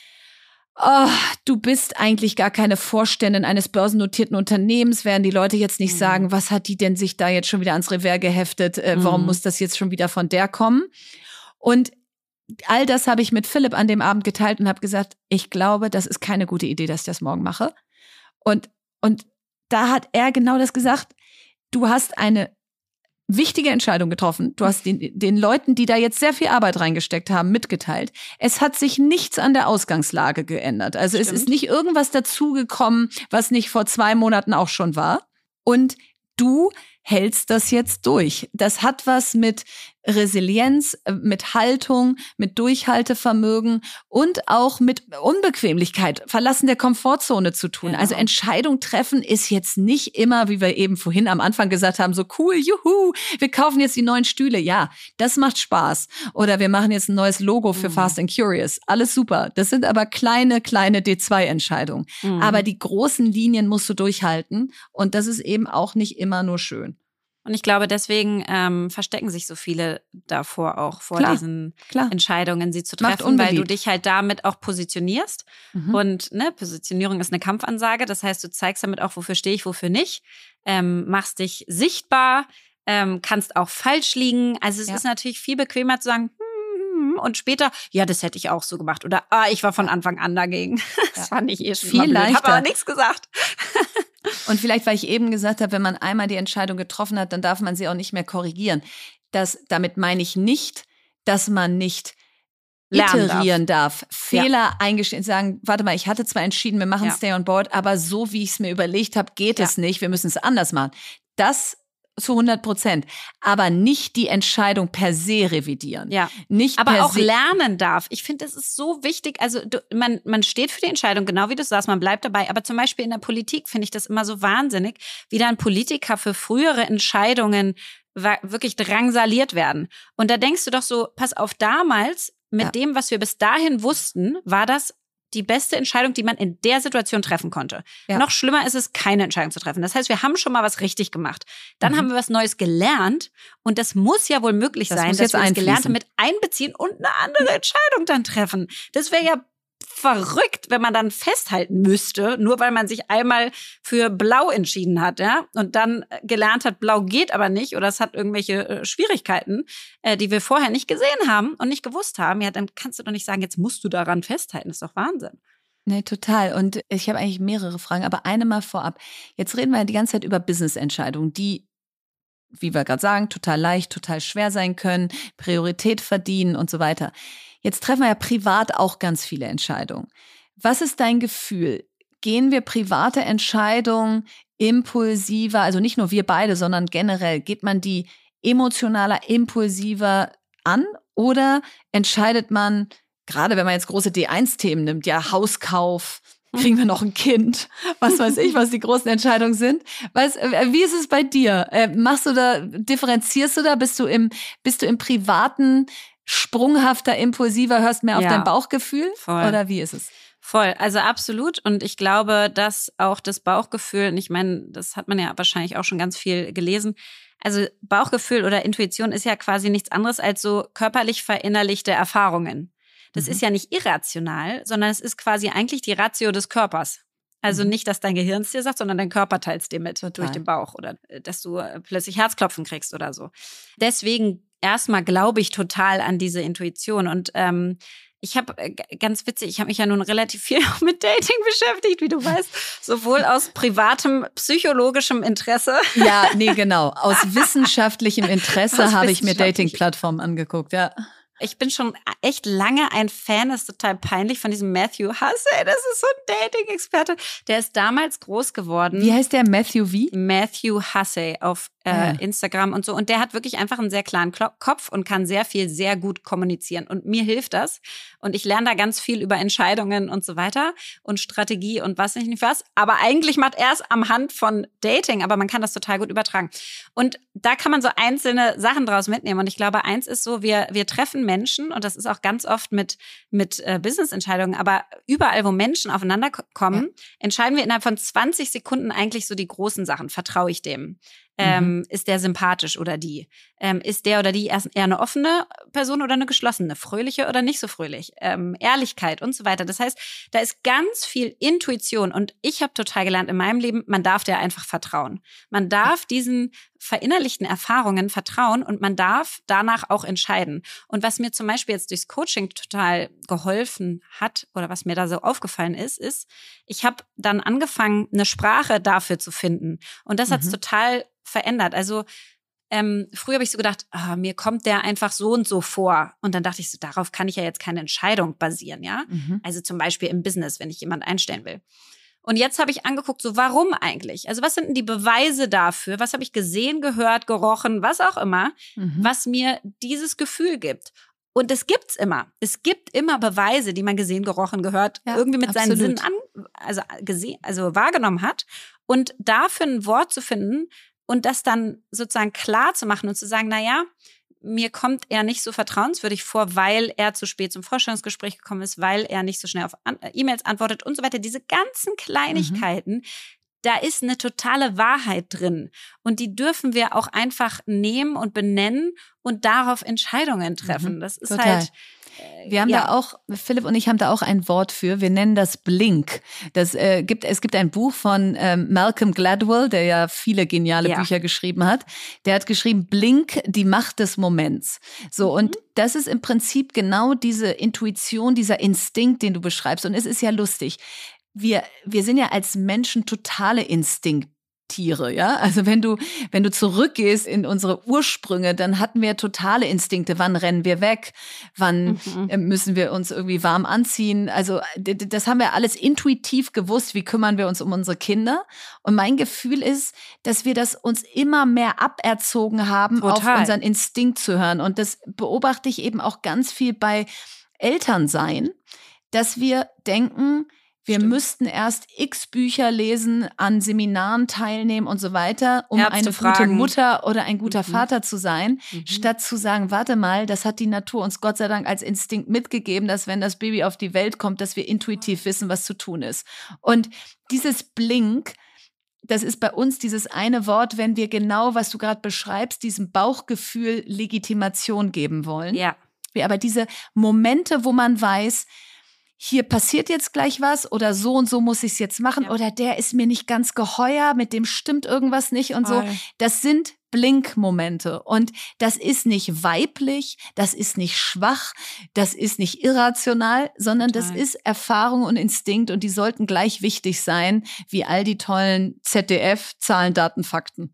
Oh, du bist eigentlich gar keine Vorständin eines börsennotierten Unternehmens, werden die Leute jetzt nicht sagen, was hat die denn sich da jetzt schon wieder ans Revers geheftet, warum muss das jetzt schon wieder von der kommen? Und all das habe ich mit Philipp an dem Abend geteilt und habe gesagt, ich glaube, das ist keine gute Idee, dass ich das morgen mache. Und da hat er genau das gesagt, du hast eine wichtige Entscheidung getroffen. Du hast den Leuten, die da jetzt sehr viel Arbeit reingesteckt haben, mitgeteilt. Es hat sich nichts an der Ausgangslage geändert. Also es ist nicht irgendwas dazugekommen, was nicht vor 2 Monaten auch schon war. Und du hältst das jetzt durch. Das hat was mit Resilienz, mit Haltung, mit Durchhaltevermögen und auch mit Unbequemlichkeit, Verlassen der Komfortzone zu tun. Genau. Also Entscheidung treffen ist jetzt nicht immer, wie wir eben vorhin am Anfang gesagt haben, so cool, juhu, wir kaufen jetzt die neuen Stühle. Ja, das macht Spaß. Oder wir machen jetzt ein neues Logo für Fast and Curious. Alles super. Das sind aber kleine D2-Entscheidungen. Aber die großen Linien musst du durchhalten. Und das ist eben auch nicht immer nur schön. Und ich glaube, deswegen verstecken sich so viele davor auch, vor diesen Entscheidungen, sie zu treffen, weil du dich halt damit auch positionierst. Und Positionierung ist eine Kampfansage. Das heißt, du zeigst damit auch, wofür stehe ich, wofür nicht. Machst dich sichtbar, kannst auch falsch liegen. Also es ist natürlich viel bequemer zu sagen, und später, ja, das hätte ich auch so gemacht. Oder, ich war von Anfang an dagegen. Das fand ich schon viel leichter. Ich habe aber nichts gesagt. Und vielleicht, weil ich eben gesagt habe, wenn man einmal die Entscheidung getroffen hat, dann darf man sie auch nicht mehr korrigieren. Damit meine ich nicht, dass man nicht iterieren darf. Fehler eingestehen, sagen, warte mal, ich hatte zwar entschieden, wir machen Stay on Board, aber so wie ich es mir überlegt habe, geht es nicht, wir müssen es anders machen. Das zu 100%. Aber nicht die Entscheidung per se revidieren. Ja. Nicht aber per auch se lernen darf. Ich finde, das ist so wichtig. Also man steht für die Entscheidung, genau wie du sagst, man bleibt dabei. Aber zum Beispiel in der Politik finde ich das immer so wahnsinnig, wie da ein Politiker für frühere Entscheidungen wirklich drangsaliert werden. Und da denkst du doch so, pass auf, damals mit dem, was wir bis dahin wussten, war das die beste Entscheidung, die man in der Situation treffen konnte. Ja. Noch schlimmer ist es, keine Entscheidung zu treffen. Das heißt, wir haben schon mal was richtig gemacht. Dann haben wir was Neues gelernt. Und das muss ja wohl möglich sein, dass wir das Gelernte mit einbeziehen und eine andere Entscheidung dann treffen. Das wäre ja verrückt, wenn man dann festhalten müsste, nur weil man sich einmal für Blau entschieden hat, ja, und dann gelernt hat, Blau geht aber nicht oder es hat irgendwelche Schwierigkeiten, die wir vorher nicht gesehen haben und nicht gewusst haben. Ja, dann kannst du doch nicht sagen, jetzt musst du daran festhalten. Das ist doch Wahnsinn. Nee, total. Und ich habe eigentlich mehrere Fragen, aber eine mal vorab. Jetzt reden wir ja die ganze Zeit über Business-Entscheidungen, die, wie wir gerade sagen, total leicht, total schwer sein können, Priorität verdienen und so weiter. Jetzt treffen wir ja privat auch ganz viele Entscheidungen. Was ist dein Gefühl? Gehen wir private Entscheidungen impulsiver, also nicht nur wir beide, sondern generell, geht man die emotionaler, impulsiver an oder entscheidet man, gerade wenn man jetzt große D1-Themen nimmt, ja, Hauskauf, kriegen wir noch ein Kind, was weiß ich, was die großen Entscheidungen sind. Wie ist es bei dir? Differenzierst du da? Bist du im privaten sprunghafter, impulsiver, hörst mehr auf dein Bauchgefühl? Voll. Oder wie ist es? Voll, also absolut. Und ich glaube, dass auch das Bauchgefühl, und ich meine, das hat man ja wahrscheinlich auch schon ganz viel gelesen, also Bauchgefühl oder Intuition ist ja quasi nichts anderes als so körperlich verinnerlichte Erfahrungen. Das ist ja nicht irrational, sondern es ist quasi eigentlich die Ratio des Körpers. Also nicht, dass dein Gehirn es dir sagt, sondern dein Körper teilt es dir mit durch den Bauch oder dass du plötzlich Herzklopfen kriegst oder so. Deswegen erstmal glaube ich total an diese Intuition und ich habe ganz witzig, ich habe mich ja nun relativ viel mit Dating beschäftigt, wie du weißt, sowohl aus privatem, psychologischem Interesse. Ja, nee, genau. Aus wissenschaftlichem Interesse habe ich mir Dating-Plattformen angeguckt, ja. Ich bin schon echt lange ein Fan, das ist total peinlich, von diesem Matthew Hussey. Das ist so ein Dating-Experte. Der ist damals groß geworden. Wie heißt der? Matthew wie? Matthew Hussey auf Instagram und so. Und der hat wirklich einfach einen sehr klaren Kopf und kann sehr viel, sehr gut kommunizieren. Und mir hilft das. Und ich lerne da ganz viel über Entscheidungen und so weiter und Strategie und was nicht was. Aber eigentlich macht er es am Hand von Dating. Aber man kann das total gut übertragen. Und da kann man so einzelne Sachen draus mitnehmen. Und ich glaube, eins ist so, wir treffen Menschen, und das ist auch ganz oft mit Business-Entscheidungen, aber überall, wo Menschen aufeinander kommen, entscheiden wir innerhalb von 20 Sekunden eigentlich so die großen Sachen. Vertraue ich dem? Ist der sympathisch oder die? Ist der oder die eher eine offene Person oder eine geschlossene? Fröhliche oder nicht so fröhlich? Ehrlichkeit und so weiter. Das heißt, da ist ganz viel Intuition. Und ich habe total gelernt in meinem Leben, man darf der einfach vertrauen. Man darf diesen verinnerlichten Erfahrungen vertrauen und man darf danach auch entscheiden. Und was mir zum Beispiel jetzt durchs Coaching total geholfen hat oder was mir da so aufgefallen ist, ich habe dann angefangen, eine Sprache dafür zu finden. Und das hat's total verändert. Also früher habe ich so gedacht, mir kommt der einfach so und so vor. Und dann dachte ich so, darauf kann ich ja jetzt keine Entscheidung basieren, ja. Also zum Beispiel im Business, wenn ich jemanden einstellen will. Und jetzt habe ich angeguckt, so warum eigentlich? Also was sind denn die Beweise dafür? Was habe ich gesehen, gehört, gerochen, was auch immer, was mir dieses Gefühl gibt? Und es gibt's immer. Es gibt immer Beweise, die man gesehen, gerochen, gehört, irgendwie mit seinen Sinnen wahrgenommen hat. Und dafür ein Wort zu finden und das dann sozusagen klar zu machen und zu sagen, naja, mir kommt er nicht so vertrauenswürdig vor, weil er zu spät zum Vorstellungsgespräch gekommen ist, weil er nicht so schnell auf E-Mails antwortet und so weiter. Diese ganzen Kleinigkeiten, da ist eine totale Wahrheit drin. Und die dürfen wir auch einfach nehmen und benennen und darauf Entscheidungen treffen. Das ist total. halt... Wir haben da auch, Philipp und ich haben da auch ein Wort für. Wir nennen das Blink. Es gibt ein Buch von Malcolm Gladwell, der ja viele geniale Bücher geschrieben hat. Der hat geschrieben, Blink, die Macht des Moments. So, und das ist im Prinzip genau diese Intuition, dieser Instinkt, den du beschreibst. Und es ist ja lustig. Wir sind ja als Menschen totale Instinktiere, ja? Also wenn du zurückgehst in unsere Ursprünge, dann hatten wir totale Instinkte. Wann rennen wir weg? Wann müssen wir uns irgendwie warm anziehen? Also das haben wir alles intuitiv gewusst. Wie kümmern wir uns um unsere Kinder? Und mein Gefühl ist, dass wir das uns immer mehr aberzogen haben, auf unseren Instinkt zu hören. Und das beobachte ich eben auch ganz viel bei Elternsein, dass wir denken, wir müssten erst x Bücher lesen, an Seminaren teilnehmen und so weiter, um eine gute Mutter oder ein guter Vater zu sein, statt zu sagen, warte mal, das hat die Natur uns Gott sei Dank als Instinkt mitgegeben, dass wenn das Baby auf die Welt kommt, dass wir intuitiv wissen, was zu tun ist. Und dieses Blink, das ist bei uns dieses eine Wort, wenn wir genau, was du gerade beschreibst, diesem Bauchgefühl Legitimation geben wollen. Ja. Wir aber diese Momente, wo man weiß, hier passiert jetzt gleich was oder so und so muss ich es jetzt machen oder der ist mir nicht ganz geheuer, mit dem stimmt irgendwas nicht und so. Das sind Blinkmomente und das ist nicht weiblich, das ist nicht schwach, das ist nicht irrational, sondern das ist Erfahrung und Instinkt und die sollten gleich wichtig sein wie all die tollen ZDF, Zahlen, Daten, Fakten.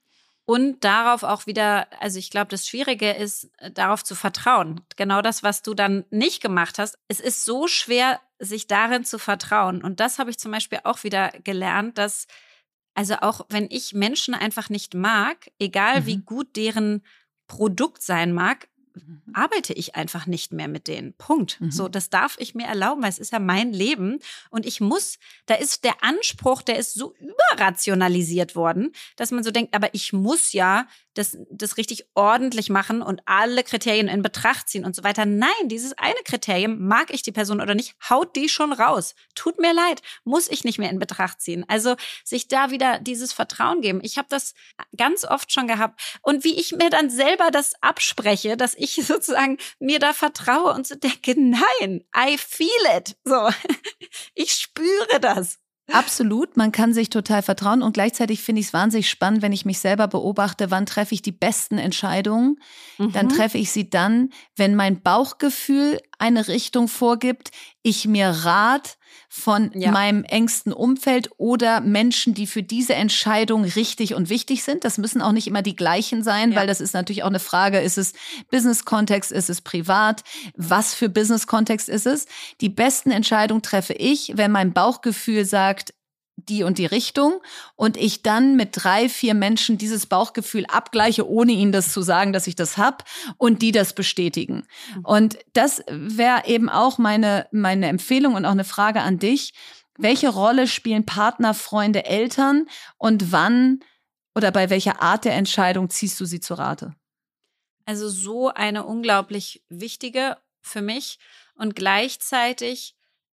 Und darauf auch wieder, also ich glaube, das Schwierige ist, darauf zu vertrauen. Genau das, was du dann nicht gemacht hast. Es ist so schwer, sich darin zu vertrauen. Und das habe ich zum Beispiel auch wieder gelernt, dass, also auch wenn ich Menschen einfach nicht mag, egal wie gut deren Produkt sein mag, arbeite ich einfach nicht mehr mit denen. Punkt. So, das darf ich mir erlauben, weil es ist ja mein Leben und ich muss, da ist der Anspruch, der ist so überrationalisiert worden, dass man so denkt, aber ich muss ja das richtig ordentlich machen und alle Kriterien in Betracht ziehen und so weiter. Nein, dieses eine Kriterium, mag ich die Person oder nicht, haut die schon raus. Tut mir leid, muss ich nicht mehr in Betracht ziehen. Also sich da wieder dieses Vertrauen geben. Ich habe das ganz oft schon gehabt. Und wie ich mir dann selber das abspreche, dass ich sozusagen mir da vertraue und so denke, nein, I feel it. So, ich spüre das. Absolut, man kann sich total vertrauen und gleichzeitig finde ich es wahnsinnig spannend, wenn ich mich selber beobachte, wann treffe ich die besten Entscheidungen. Dann treffe ich sie dann, wenn mein Bauchgefühl eine Richtung vorgibt, ich mir Rat von meinem engsten Umfeld oder Menschen, die für diese Entscheidung richtig und wichtig sind. Das müssen auch nicht immer die gleichen sein, weil das ist natürlich auch eine Frage, ist es Business-Kontext, ist es privat, was für Business-Kontext ist es? Die besten Entscheidungen treffe ich, wenn mein Bauchgefühl sagt, die und die Richtung und ich dann mit 3, 4 Menschen dieses Bauchgefühl abgleiche, ohne ihnen das zu sagen, dass ich das hab und die das bestätigen. Und das wäre eben auch meine Empfehlung und auch eine Frage an dich. Welche Rolle spielen Partner, Freunde, Eltern und wann oder bei welcher Art der Entscheidung ziehst du sie zu Rate? Also so eine unglaublich wichtige für mich und gleichzeitig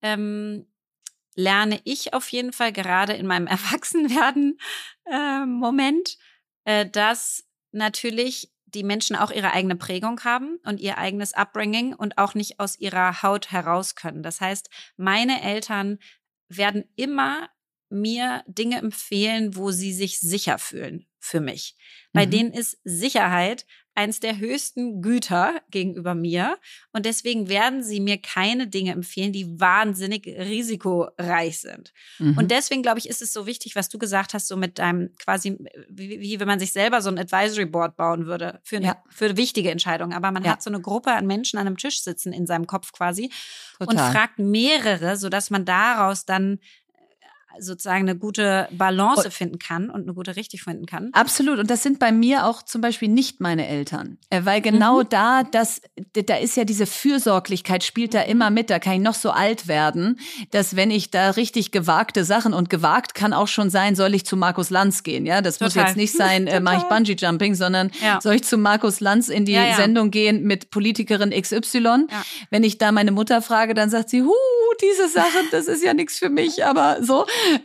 lerne ich auf jeden Fall gerade in meinem Erwachsenwerden-Moment, dass natürlich die Menschen auch ihre eigene Prägung haben und ihr eigenes Upbringing und auch nicht aus ihrer Haut heraus können. Das heißt, meine Eltern werden immer mir Dinge empfehlen, wo sie sich sicher fühlen für mich. Bei denen ist Sicherheit eins der höchsten Güter gegenüber mir. Und deswegen werden sie mir keine Dinge empfehlen, die wahnsinnig risikoreich sind. Und deswegen, glaube ich, ist es so wichtig, was du gesagt hast, so mit deinem quasi, wie wenn man sich selber so ein Advisory Board bauen würde für wichtige Entscheidungen. Aber man hat so eine Gruppe an Menschen an einem Tisch sitzen in seinem Kopf quasi und fragt mehrere, sodass man daraus dann sozusagen eine gute Balance finden kann und eine gute Richtung finden kann. Absolut. Und das sind bei mir auch zum Beispiel nicht meine Eltern. Weil genau da ist ja diese Fürsorglichkeit spielt da immer mit. Da kann ich noch so alt werden, dass wenn ich da richtig gewagte Sachen und gewagt kann auch schon sein, soll ich zu Markus Lanz gehen. Ja, das muss jetzt nicht sein, mache ich Bungee-Jumping, sondern soll ich zu Markus Lanz in die Sendung gehen mit Politikerin XY. Ja. Wenn ich da meine Mutter frage, dann sagt sie, diese Sache, das ist ja nichts für mich, aber so.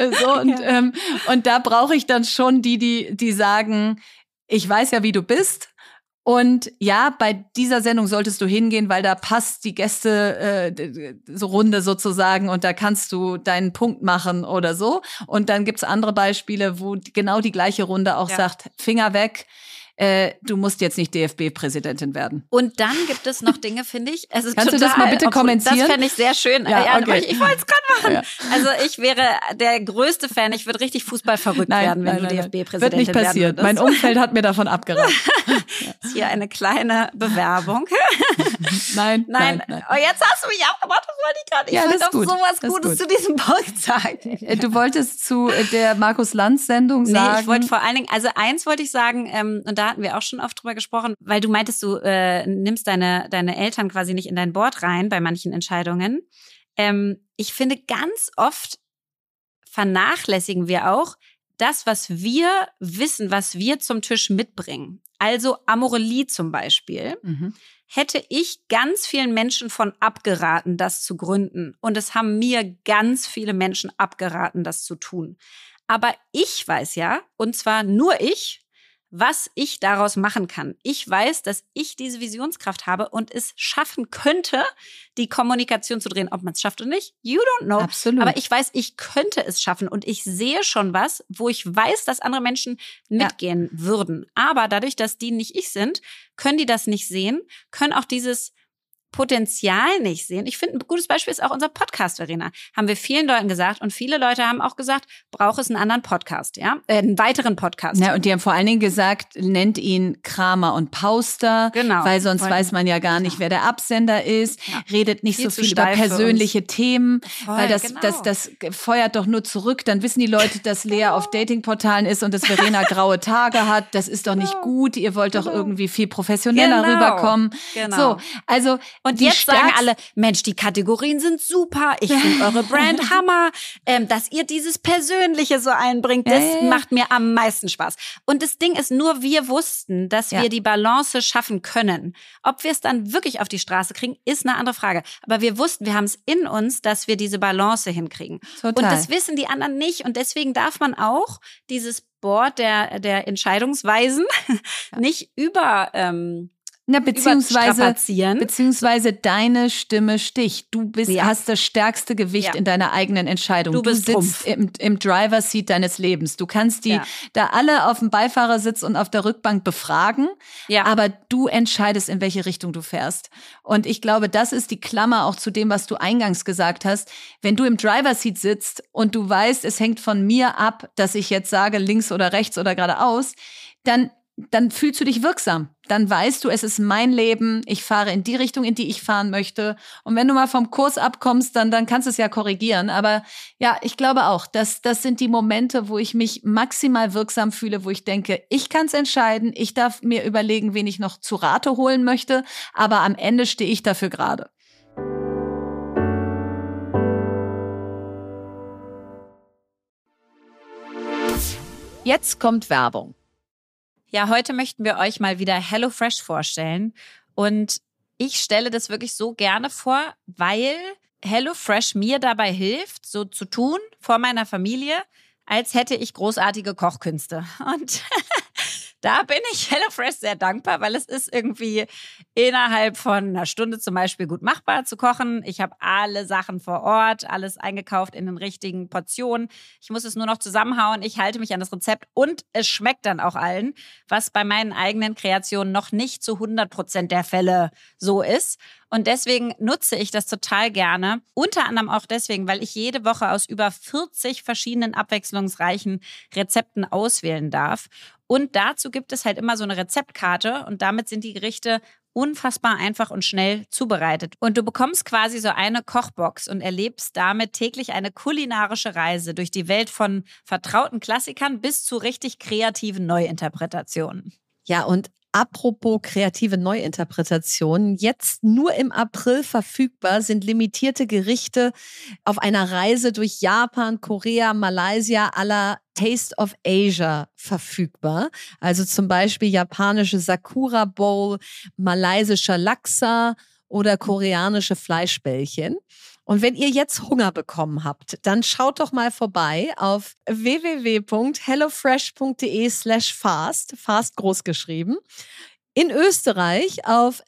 Und da brauche ich dann schon die sagen, ich weiß ja, wie du bist. Und ja, bei dieser Sendung solltest du hingehen, weil da passt die Gäste so Runde sozusagen und da kannst du deinen Punkt machen oder so. Und dann gibt's andere Beispiele, wo genau die gleiche Runde auch sagt, Finger weg. Du musst jetzt nicht DFB-Präsidentin werden. Und dann gibt es noch Dinge, finde ich. Kannst du das mal bitte kommentieren? Das fände ich sehr schön. Ja, okay. Ich wollte es gerade machen. Ja. Also ich wäre der größte Fan. Ich würde richtig Fußball verrückt werden, wenn du DFB-Präsidentin wird nicht passieren. Mein Umfeld hat mir davon abgeraten. Ist hier eine kleine Bewerbung. Nein. Oh, jetzt hast du mich abgemacht. Das wollte ich gerade. Ich wollte auf sowas Gutes zu diesem Punkt sagen. Du wolltest zu der Markus Lanz-Sendung sagen. Ich wollte vor allen Dingen, also eins wollte ich sagen, und da hatten wir auch schon oft drüber gesprochen, weil du meintest, du nimmst deine Eltern quasi nicht in dein Board rein bei manchen Entscheidungen. Ich finde, ganz oft vernachlässigen wir auch das, was wir wissen, was wir zum Tisch mitbringen. Also Amorelie zum Beispiel. Hätte ich ganz vielen Menschen von abgeraten, das zu gründen. Und es haben mir ganz viele Menschen abgeraten, das zu tun. Aber ich weiß ja, und zwar nur ich, was ich daraus machen kann. Ich weiß, dass ich diese Visionskraft habe und es schaffen könnte, die Kommunikation zu drehen. Ob man es schafft oder nicht, you don't know. Absolut. Aber ich weiß, ich könnte es schaffen und ich sehe schon was, wo ich weiß, dass andere Menschen mitgehen würden. Aber dadurch, dass die nicht ich sind, können die das nicht sehen, können auch dieses Potenzial nicht sehen. Ich finde, ein gutes Beispiel ist auch unser Podcast, Verena. Haben wir vielen Leuten gesagt und viele Leute haben auch gesagt, braucht es einen anderen Podcast, einen weiteren Podcast. Ja, und die haben vor allen Dingen gesagt, nennt ihn Kramer und Pauster, weil sonst weiß man ja gar nicht, wer der Absender ist, redet nicht so viel über persönliche Themen, weil das feuert doch nur zurück. Dann wissen die Leute, dass Lea auf Datingportalen ist und dass Verena graue Tage hat. Das ist doch nicht gut. Ihr wollt doch irgendwie viel professioneller rüberkommen. So, also und jetzt sagen alle, Mensch, die Kategorien sind super, ich finde eure Brand Hammer, dass ihr dieses Persönliche so einbringt, das macht mir am meisten Spaß. Und das Ding ist, nur wir wussten, dass wir die Balance schaffen können. Ob wir es dann wirklich auf die Straße kriegen, ist eine andere Frage. Aber wir wussten, wir haben es in uns, dass wir diese Balance hinkriegen. Total. Und das wissen die anderen nicht. Und deswegen darf man auch dieses Board der Entscheidungsweisen nicht beziehungsweise deine Stimme sticht. Du hast das stärkste Gewicht in deiner eigenen Entscheidung. Du sitzt im Driver-Seat deines Lebens. Du kannst die da alle auf dem Beifahrersitz und auf der Rückbank befragen, aber du entscheidest, in welche Richtung du fährst. Und ich glaube, das ist die Klammer auch zu dem, was du eingangs gesagt hast. Wenn du im Driver-Seat sitzt und du weißt, es hängt von mir ab, dass ich jetzt sage, links oder rechts oder geradeaus, dann fühlst du dich wirksam. Dann weißt du, es ist mein Leben, ich fahre in die Richtung, in die ich fahren möchte. Und wenn du mal vom Kurs abkommst, dann kannst du es ja korrigieren. Aber ja, ich glaube auch, das sind die Momente, wo ich mich maximal wirksam fühle, wo ich denke, ich kann es entscheiden, ich darf mir überlegen, wen ich noch zu Rate holen möchte, aber am Ende stehe ich dafür gerade. Jetzt kommt Werbung. Ja, heute möchten wir euch mal wieder HelloFresh vorstellen. Und ich stelle das wirklich so gerne vor, weil HelloFresh mir dabei hilft, so zu tun vor meiner Familie, als hätte ich großartige Kochkünste. Und Da bin ich HelloFresh sehr dankbar, weil es ist irgendwie innerhalb von einer Stunde zum Beispiel gut machbar zu kochen. Ich habe alle Sachen vor Ort, alles eingekauft in den richtigen Portionen. Ich muss es nur noch zusammenhauen. Ich halte mich an das Rezept und es schmeckt dann auch allen, was bei meinen eigenen Kreationen noch nicht zu 100% der Fälle so ist. Und deswegen nutze ich das total gerne. Unter anderem auch deswegen, weil ich jede Woche aus über 40 verschiedenen abwechslungsreichen Rezepten auswählen darf. Und dazu gibt es halt immer so eine Rezeptkarte und damit sind die Gerichte unfassbar einfach und schnell zubereitet. Und du bekommst quasi so eine Kochbox und erlebst damit täglich eine kulinarische Reise durch die Welt von vertrauten Klassikern bis zu richtig kreativen Neuinterpretationen. Ja, und apropos kreative Neuinterpretationen, jetzt nur im April verfügbar sind limitierte Gerichte auf einer Reise durch Japan, Korea, Malaysia à la Taste of Asia verfügbar. Also zum Beispiel japanische Sakura Bowl, malaysischer Laksa oder koreanische Fleischbällchen. Und wenn ihr jetzt Hunger bekommen habt, dann schaut doch mal vorbei auf www.hellofresh.de/fast, fast groß geschrieben. In Österreich auf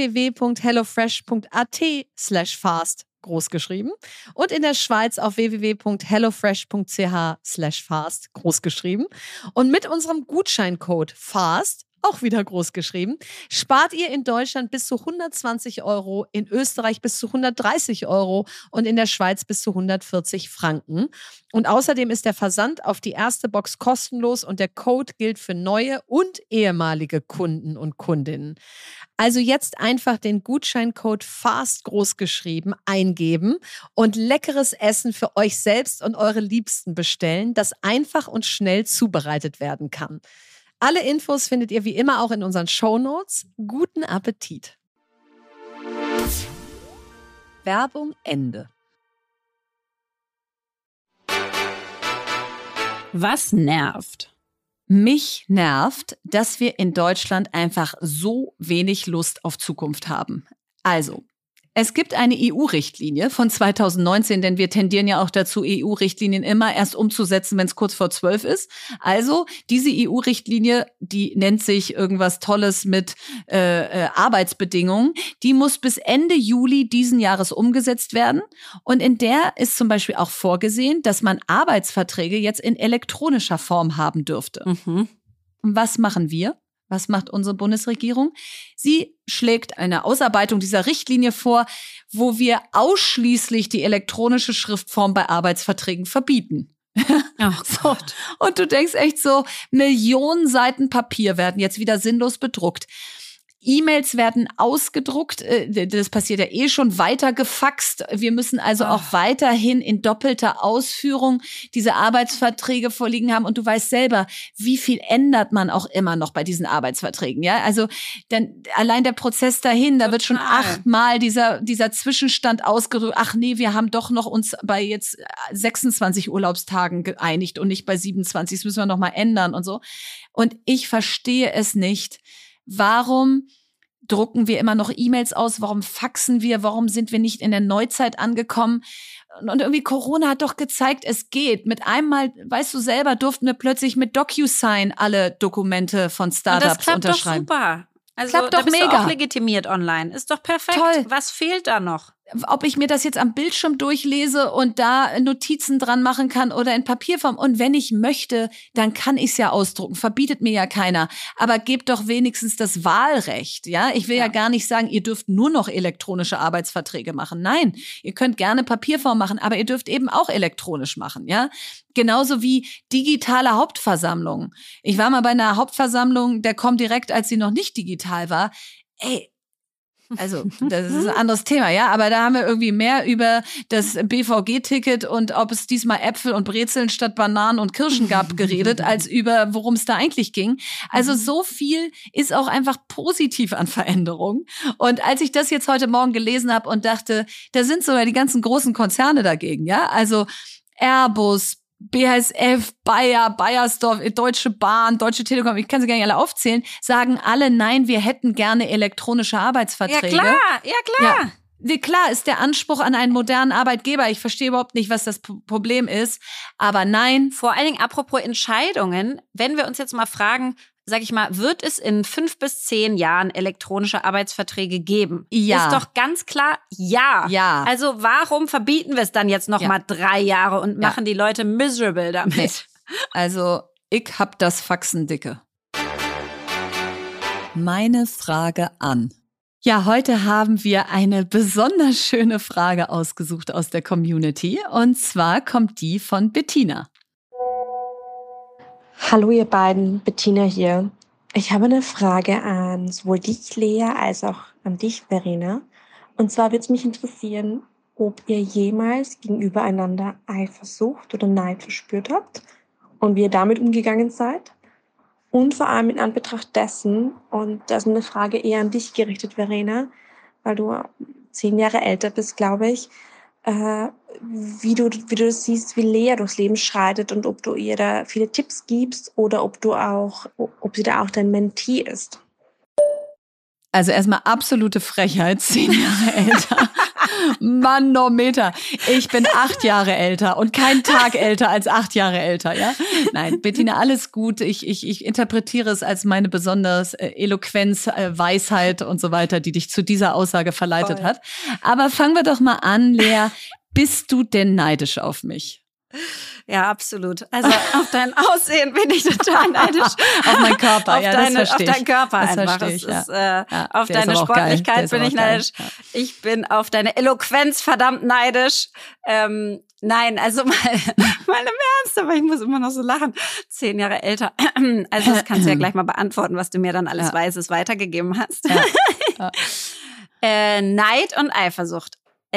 www.hellofresh.at/fast groß geschrieben. Und in der Schweiz auf www.hellofresh.ch/fast groß geschrieben. Und mit unserem Gutscheincode FAST, auch wieder groß geschrieben, spart ihr in Deutschland bis zu 120 €, in Österreich bis zu 130 € und in der Schweiz bis zu 140 Franken. Und außerdem ist der Versand auf die erste Box kostenlos und der Code gilt für neue und ehemalige Kunden und Kundinnen. Also jetzt einfach den Gutscheincode FAST groß geschrieben eingeben und leckeres Essen für euch selbst und eure Liebsten bestellen, das einfach und schnell zubereitet werden kann. Alle Infos findet ihr wie immer auch in unseren Shownotes. Guten Appetit! Werbung Ende. Was nervt? Mich nervt, dass wir in Deutschland einfach so wenig Lust auf Zukunft haben. Also, es gibt eine EU-Richtlinie von 2019, denn wir tendieren ja auch dazu, EU-Richtlinien immer erst umzusetzen, wenn es kurz vor 12 ist. Also diese EU-Richtlinie, die nennt sich irgendwas Tolles mit Arbeitsbedingungen, die muss bis Ende Juli diesen Jahres umgesetzt werden. Und in der ist zum Beispiel auch vorgesehen, dass man Arbeitsverträge jetzt in elektronischer Form haben dürfte. Und was machen wir? Was macht unsere Bundesregierung? Sie schlägt eine Ausarbeitung dieser Richtlinie vor, wo wir ausschließlich die elektronische Schriftform bei Arbeitsverträgen verbieten. Ach Gott. Und du denkst echt so, Millionen Seiten Papier werden jetzt wieder sinnlos bedruckt. E-Mails werden ausgedruckt, das passiert ja eh schon, weiter gefaxt. Wir müssen also auch weiterhin in doppelter Ausführung diese Arbeitsverträge vorliegen haben. Und du weißt selber, wie viel ändert man auch immer noch bei diesen Arbeitsverträgen. Ja, also dann allein der Prozess dahin, da wird schon 8-mal dieser Zwischenstand ausgedrückt. Ach nee, wir haben doch noch uns bei jetzt 26 Urlaubstagen geeinigt und nicht bei 27. Das müssen wir noch mal ändern und so. Und ich verstehe es nicht. Warum drucken wir immer noch E-Mails aus? Warum faxen wir? Warum sind wir nicht in der Neuzeit angekommen? Und irgendwie Corona hat doch gezeigt, es geht. Mit einmal, weißt du selber, durften wir plötzlich mit DocuSign alle Dokumente von Startups unterschreiben. Das klappt doch super. Also klappt doch da bist mega. Du auch legitimiert online. Ist doch perfekt. Toll. Was fehlt da noch? Ob ich mir das jetzt am Bildschirm durchlese und da Notizen dran machen kann oder in Papierform. Und wenn ich möchte, dann kann ich es ja ausdrucken. Verbietet mir ja keiner. Aber gebt doch wenigstens das Wahlrecht. Ja, ich will ja gar nicht sagen, ihr dürft nur noch elektronische Arbeitsverträge machen. Nein, ihr könnt gerne Papierform machen, aber ihr dürft eben auch elektronisch machen. Ja, genauso wie digitale Hauptversammlungen. Ich war mal bei einer Hauptversammlung der Comdirect, als sie noch nicht digital war. Ey, also, das ist ein anderes Thema, ja, aber da haben wir irgendwie mehr über das BVG-Ticket und ob es diesmal Äpfel und Brezeln statt Bananen und Kirschen gab geredet, als über worum es da eigentlich ging. Also so viel ist auch einfach positiv an Veränderung. Und als ich das jetzt heute Morgen gelesen habe und dachte, da sind sogar die ganzen großen Konzerne dagegen, ja, also Airbus, BASF, Bayer, Bayersdorf, Deutsche Bahn, Deutsche Telekom, ich kann sie gar nicht alle aufzählen, sagen alle, nein, wir hätten gerne elektronische Arbeitsverträge. Ja, klar. Ja, klar ist der Anspruch an einen modernen Arbeitgeber. Ich verstehe überhaupt nicht, was das Problem ist. Aber nein. Vor allen Dingen apropos Entscheidungen, wenn wir uns jetzt mal fragen, sag ich mal, wird es in 5 bis 10 Jahren elektronische Arbeitsverträge geben? Ja. Ist doch ganz klar, ja. Ja. Also warum verbieten wir es dann jetzt noch mal 3 Jahre und machen die Leute miserable damit? Nee. Also, ich hab das Faxen dicke. Meine Frage an. Ja, heute haben wir eine besonders schöne Frage ausgesucht aus der Community. Und zwar kommt die von Bettina. Hallo ihr beiden, Bettina hier. Ich habe eine Frage an sowohl dich, Lea, als auch an dich, Verena. Und zwar würde es mich interessieren, ob ihr jemals gegenüber einander Eifersucht oder Neid verspürt habt und wie ihr damit umgegangen seid. Und vor allem in Anbetracht dessen, und das ist eine Frage eher an dich gerichtet, Verena, weil du 10 Jahre älter bist, glaube ich, wie du das siehst, wie Lea durchs Leben schreitet und ob du ihr da viele Tipps gibst oder ob sie da auch dein Mentee ist. Also erstmal absolute Frechheit, 10 Jahre älter. Manometer. Ich bin 8 Jahre älter und kein Tag älter als 8 Jahre älter, ja? Nein, Bettina, alles gut. Ich interpretiere es als meine besonders Eloquenz, Weisheit und so weiter, die dich zu dieser Aussage verleitet hat. Aber fangen wir doch mal an, Lea. Bist du denn neidisch auf mich? Ja, absolut. Also auf dein Aussehen bin ich total neidisch. Auf meinen Körper, auf ja, deinen Körper das einfach. verstehe ich, Ist, auf deine Sportlichkeit bin ich neidisch. Ja. Ich bin auf deine Eloquenz verdammt neidisch. Nein, also mal im Ernst, aber ich muss immer noch so lachen. 10 Jahre älter. Also das kannst du ja gleich mal beantworten, was du mir dann alles Weises weitergegeben hast. Ja. Neid und Eifersucht.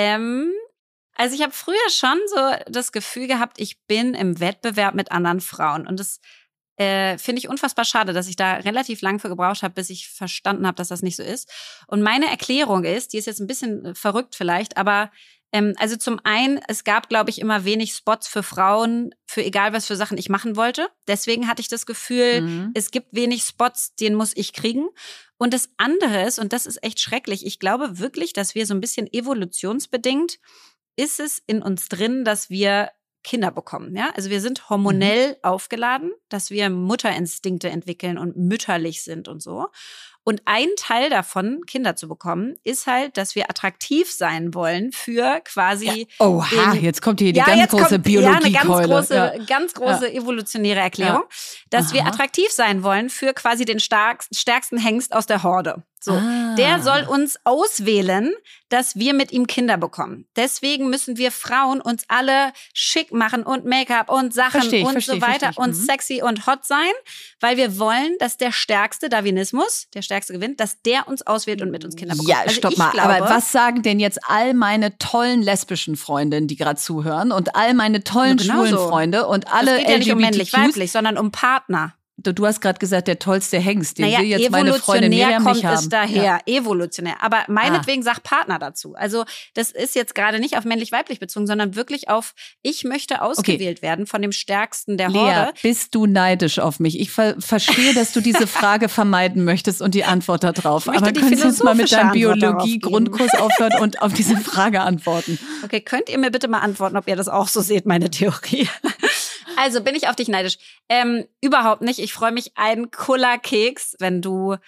Also ich habe früher schon so das Gefühl gehabt, ich bin im Wettbewerb mit anderen Frauen. Und das finde ich unfassbar schade, dass ich da relativ lang für gebraucht habe, bis ich verstanden habe, dass das nicht so ist. Und meine Erklärung ist, die ist jetzt ein bisschen verrückt vielleicht, aber also zum einen, es gab, glaube ich, immer wenig Spots für Frauen, für egal was für Sachen ich machen wollte. Deswegen hatte ich das Gefühl, es gibt wenig Spots, den muss ich kriegen. Und das andere ist, und das ist echt schrecklich, ich glaube wirklich, dass wir so ein bisschen evolutionsbedingt ist es in uns drin, dass wir Kinder bekommen. Ja? Also wir sind hormonell aufgeladen, dass wir Mutterinstinkte entwickeln und mütterlich sind und so. Und ein Teil davon, Kinder zu bekommen, ist halt, dass wir attraktiv sein wollen für quasi... Ja. Oha, jetzt kommt hier die ganz große Biologiekeule. Ja, eine ganz große evolutionäre Erklärung. Ja. Dass wir attraktiv sein wollen für quasi den stärksten Hengst aus der Horde. So, der soll uns auswählen, dass wir mit ihm Kinder bekommen. Deswegen müssen wir Frauen uns alle schick machen und Make-up und Sachen und so weiter und sexy und hot sein, weil wir wollen, dass der stärkste Darwinismus, der stärkste gewinnt, dass der uns auswählt und mit uns Kinder bekommt. Ja, also stopp mal. Glaube, aber was sagen denn jetzt all meine tollen lesbischen Freundinnen, die gerade zuhören und all meine tollen schwulen Freunde und alle LGBTQs? Es geht ja nicht um männlich-weiblich, sondern um Partner. Du hast gerade gesagt, der tollste Hengst, den will jetzt meine Freundin Miriam nicht haben. Evolutionär kommt es daher, evolutionär. Aber meinetwegen sag Partner dazu. Also das ist jetzt gerade nicht auf männlich-weiblich bezogen, sondern wirklich auf, ich möchte ausgewählt werden von dem Stärksten der Horde. Lea, bist du neidisch auf mich? Ich verstehe, dass du diese Frage vermeiden möchtest und die Antwort darauf. Aber kannst du jetzt mal mit deinem Biologie-Grundkurs aufhören und auf diese Frage antworten? Okay, könnt ihr mir bitte mal antworten, ob ihr das auch so seht, meine Theorie? Also, bin ich auf dich neidisch? Überhaupt nicht. Ich freue mich einen Kullerkeks, wenn du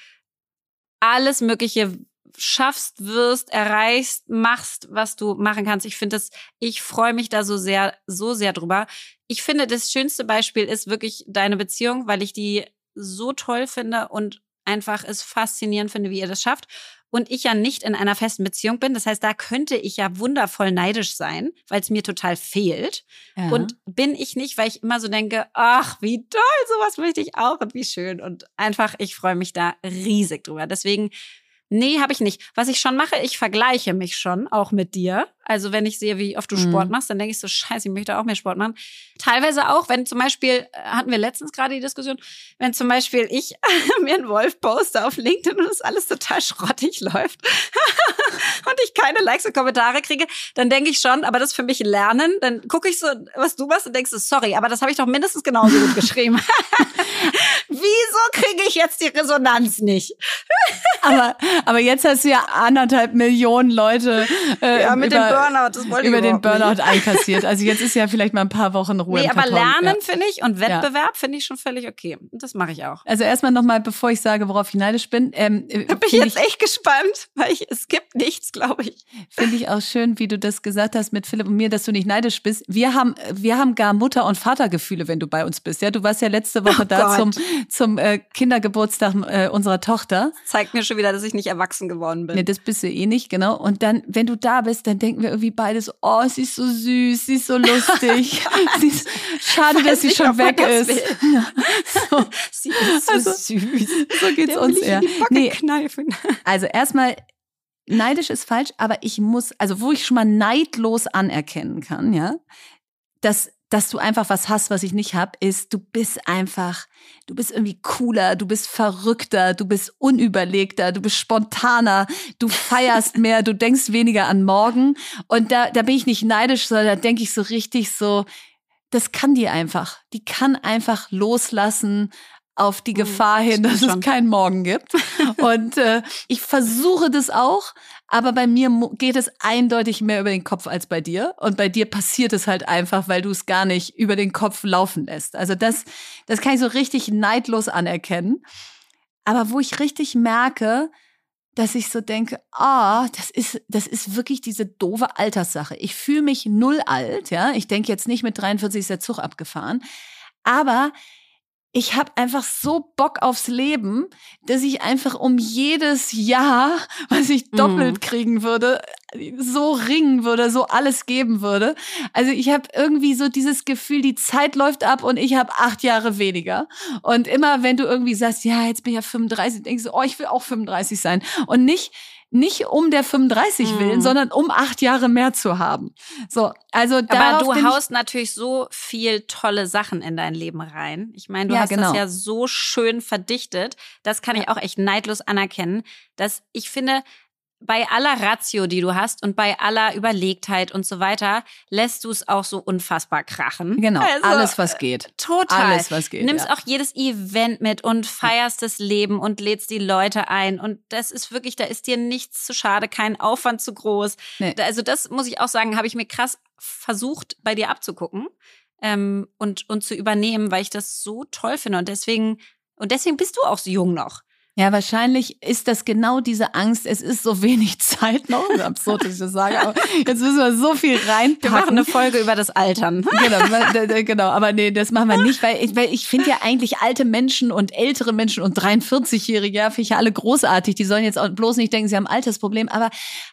alles Mögliche schaffst, wirst, erreichst, machst, was du machen kannst. Ich freue mich da so sehr drüber. Ich finde, das schönste Beispiel ist wirklich deine Beziehung, weil ich die so toll finde und einfach es faszinierend finde, wie ihr das schafft. Und ich ja nicht in einer festen Beziehung bin. Das heißt, da könnte ich ja wundervoll neidisch sein, weil es mir total fehlt. Ja. Und bin ich nicht, weil ich immer so denke, ach, wie toll, sowas möchte ich auch und wie schön. Und einfach, ich freue mich da riesig drüber. Deswegen, nee, habe ich nicht. Was ich schon mache, ich vergleiche mich schon auch mit dir. Also wenn ich sehe, wie oft du Sport machst, dann denke ich so, scheiße, ich möchte auch mehr Sport machen. Teilweise auch, wenn zum Beispiel, hatten wir letztens gerade die Diskussion, wenn zum Beispiel ich mir einen Wolf poste auf LinkedIn und das alles total schrottig läuft und ich keine Likes und Kommentare kriege, dann denke ich schon, aber das ist für mich Lernen. Dann gucke ich so, was du machst und denkst so, sorry, aber das habe ich doch mindestens genauso gut geschrieben. Wieso kriege ich jetzt die Resonanz nicht? aber jetzt hast du ja 1,5 Millionen Leute mit dem Burnout, das wollte ich über den überhaupt Burnout nicht. einkassiert. Also jetzt ist ja vielleicht mal ein paar Wochen Ruhe Nee, im aber Karton. Lernen Ja. finde ich und Wettbewerb finde ich schon völlig okay. Das mache ich auch. Also erstmal nochmal, bevor ich sage, worauf ich neidisch bin. Da bin ich jetzt echt gespannt, weil es gibt nichts, glaube ich. Finde ich auch schön, wie du das gesagt hast mit Philipp und mir, dass du nicht neidisch bist. Wir haben gar Mutter- und Vatergefühle, wenn du bei uns bist. Ja, du warst ja letzte Woche zum Kindergeburtstag unserer Tochter. Zeigt mir schon wieder, dass ich nicht erwachsen geworden bin. Nee, das bist du eh nicht, genau. Und dann, wenn du da bist, dann denken wir irgendwie beide so, oh, sie ist so süß, sie ist so lustig. Schade, dass sie schon weg ist. Ja. So. Sie ist so süß. So geht's Der uns will ich eher. in die Backe kneifen. Also erstmal, neidisch ist falsch, aber ich muss, also wo ich schon mal neidlos anerkennen kann, ja, dass du einfach was hast, was ich nicht habe, ist, du bist irgendwie cooler, du bist verrückter, du bist unüberlegter, du bist spontaner, du feierst mehr, du denkst weniger an morgen. Und da bin ich nicht neidisch, sondern da denke ich so richtig so, das kann die einfach. Die kann einfach loslassen auf die Gefahr hin, dass es keinen Morgen gibt. Und ich versuche das auch, aber bei mir geht es eindeutig mehr über den Kopf als bei dir. Und bei dir passiert es halt einfach, weil du es gar nicht über den Kopf laufen lässt. Also das kann ich so richtig neidlos anerkennen. Aber wo ich richtig merke, dass ich so denke, das ist wirklich diese doofe Alterssache. Ich fühle mich null alt, ja. Ich denke jetzt nicht mit 43 ist der Zug abgefahren. Aber ich habe einfach so Bock aufs Leben, dass ich einfach um jedes Jahr, was ich doppelt kriegen würde, so ringen würde, so alles geben würde. Also ich habe irgendwie so dieses Gefühl, die Zeit läuft ab und ich habe 8 Jahre weniger. Und immer, wenn du irgendwie sagst, ja, jetzt bin ich ja 35, denkst du, ich will auch 35 sein. Und nicht um der 35 willen, sondern um 8 Jahre mehr zu haben. So, also aber du haust natürlich so viel tolle Sachen in dein Leben rein. Ich meine, du hast das ja so schön verdichtet. Das kann ich auch echt neidlos anerkennen, dass ich finde, bei aller Ratio, die du hast und bei aller Überlegtheit und so weiter, lässt du es auch so unfassbar krachen. Genau, also, alles, was geht. Total. Alles, was geht. Nimmst auch jedes Event mit und feierst das Leben und lädst die Leute ein. Und das ist wirklich, da ist dir nichts zu schade, kein Aufwand zu groß. Nee. Also das muss ich auch sagen, habe ich mir krass versucht, bei dir abzugucken und zu übernehmen, weil ich das so toll finde. Und deswegen bist du auch so jung noch. Ja, wahrscheinlich ist das genau diese Angst. Es ist so wenig Zeit noch. Absurd, dass ich das sage. Aber jetzt müssen wir so viel reinpacken. Wir machen eine Folge über das Altern. Genau. Aber nee, das machen wir nicht, weil ich finde ja eigentlich alte Menschen und ältere Menschen und 43-Jährige, ja, finde ich ja alle großartig. Die sollen jetzt auch bloß nicht denken, sie haben ein Altersproblem. Aber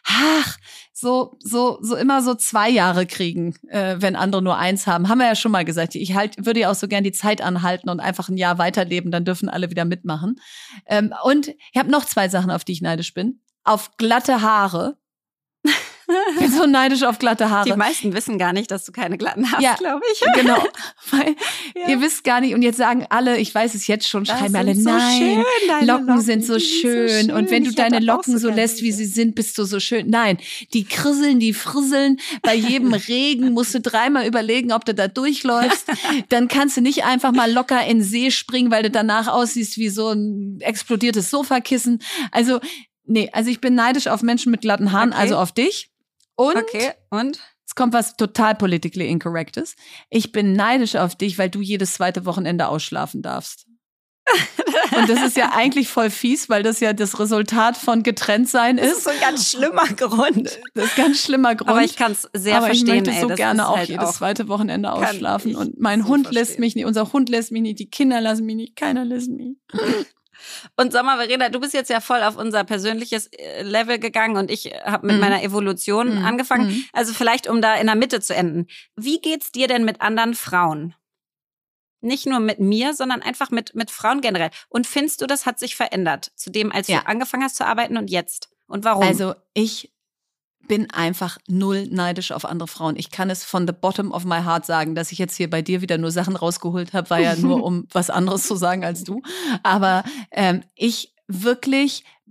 so immer so 2 Jahre kriegen, wenn andere nur 1 haben. Haben wir ja schon mal gesagt. Ich würde ja auch so gern die Zeit anhalten und einfach ein Jahr weiterleben. Dann dürfen alle wieder mitmachen. Und ich habe noch 2 Sachen, auf die ich neidisch bin. Auf glatte Haare. Ich bin so neidisch auf glatte Haare. Die meisten wissen gar nicht, dass du keine glatten hast, glaube ich. Genau. Weil ihr wisst gar nicht, und jetzt sagen alle, ich weiß es jetzt schon, schreiben alle, so nein, schön, Locken sind so schön. Und wenn du deine Locken so lässt, wie diese. sie sind, bist du so schön. Nein, die krisseln, die frisseln. Bei jedem Regen musst du 3-mal überlegen, ob du da durchläufst. Dann kannst du nicht einfach mal locker in den See springen, weil du danach aussiehst wie so ein explodiertes Sofakissen. Also ich bin neidisch auf Menschen mit glatten Haaren, also auf dich. Und jetzt kommt was total politically incorrectes. Ich bin neidisch auf dich, weil du jedes 2. Wochenende ausschlafen darfst. Und das ist ja eigentlich voll fies, weil das ja das Resultat von Getrenntsein ist. Das ist so ein ganz schlimmer Grund. Das ist ein ganz schlimmer Grund. Aber ich kann es sehr verstehen. Aber ich möchte so gerne auch jedes 2. Wochenende ausschlafen. Und mein Hund lässt mich nicht, unser Hund lässt mich nicht, die Kinder lassen mich nicht, keiner lässt mich. Und sag mal, Verena, du bist jetzt ja voll auf unser persönliches Level gegangen und ich habe mit meiner Evolution angefangen. Also vielleicht, um da in der Mitte zu enden. Wie geht's dir denn mit anderen Frauen? Nicht nur mit mir, sondern einfach mit Frauen generell. Und findest du, das hat sich verändert zu dem, als du angefangen hast zu arbeiten und jetzt? Und warum? Also ich bin einfach null neidisch auf andere Frauen. Ich kann es von the bottom of my heart sagen, dass ich jetzt hier bei dir wieder nur Sachen rausgeholt habe, war ja nur, um was anderes zu sagen als du. Aber ich wirklich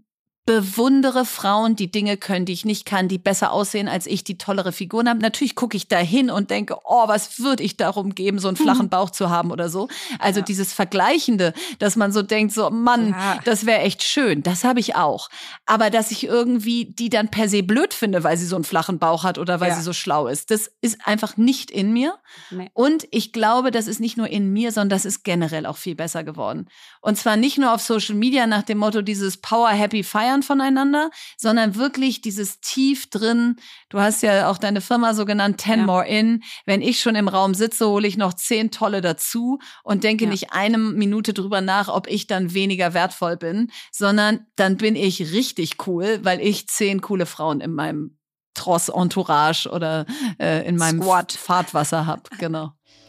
bewundere Frauen, die Dinge können, die ich nicht kann, die besser aussehen als ich, die tollere Figuren haben. Natürlich gucke ich da hin und denke, oh, was würde ich darum geben, so einen flachen Bauch zu haben oder so. Also dieses Vergleichende, dass man so denkt, so Mann, das wäre echt schön. Das habe ich auch. Aber dass ich irgendwie die dann per se blöd finde, weil sie so einen flachen Bauch hat oder weil sie so schlau ist, das ist einfach nicht in mir. Nee. Und ich glaube, das ist nicht nur in mir, sondern das ist generell auch viel besser geworden. Und zwar nicht nur auf Social Media nach dem Motto dieses Power, Happy, Feiern voneinander, sondern wirklich dieses tief drin, du hast ja auch deine Firma so genannt, 10 more in, wenn ich schon im Raum sitze, hole ich noch 10 tolle dazu und denke nicht eine Minute drüber nach, ob ich dann weniger wertvoll bin, sondern dann bin ich richtig cool, weil ich 10 coole Frauen in meinem Tross-Entourage oder in meinem Fahrtwasser habe, genau.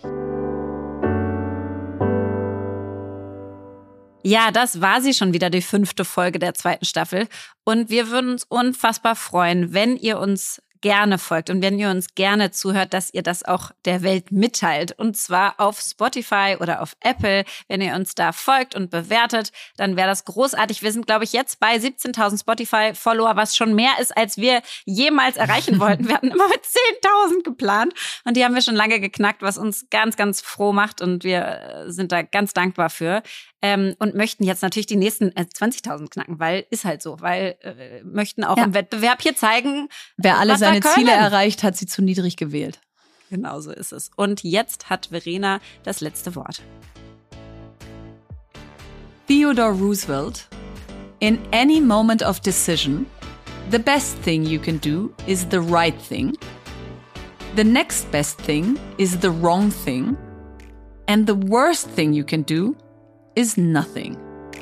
Ja, das war sie schon wieder, die 5. Folge der 2. Staffel. Und wir würden uns unfassbar freuen, wenn ihr uns gerne folgt und wenn ihr uns gerne zuhört, dass ihr das auch der Welt mitteilt. Und zwar auf Spotify oder auf Apple. Wenn ihr uns da folgt und bewertet, dann wäre das großartig. Wir sind, glaube ich, jetzt bei 17.000 Spotify-Follower, was schon mehr ist, als wir jemals erreichen wollten. Wir hatten immer mit 10.000 geplant und die haben wir schon lange geknackt, was uns ganz, ganz froh macht und wir sind da ganz dankbar für. Und möchten jetzt natürlich die nächsten 20.000 knacken, weil ist halt so, weil möchten auch im Wettbewerb hier zeigen, wer alle seine Ziele erreicht, hat sie zu niedrig gewählt. Genau so ist es. Und jetzt hat Verena das letzte Wort. Theodore Roosevelt: In any moment of decision, the best thing you can do is the right thing. The next best thing is the wrong thing. And the worst thing you can do is nothing.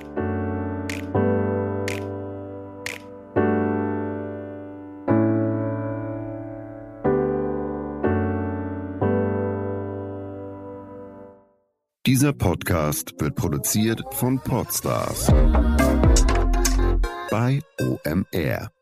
Dieser Podcast wird produziert von Podstars bei OMR.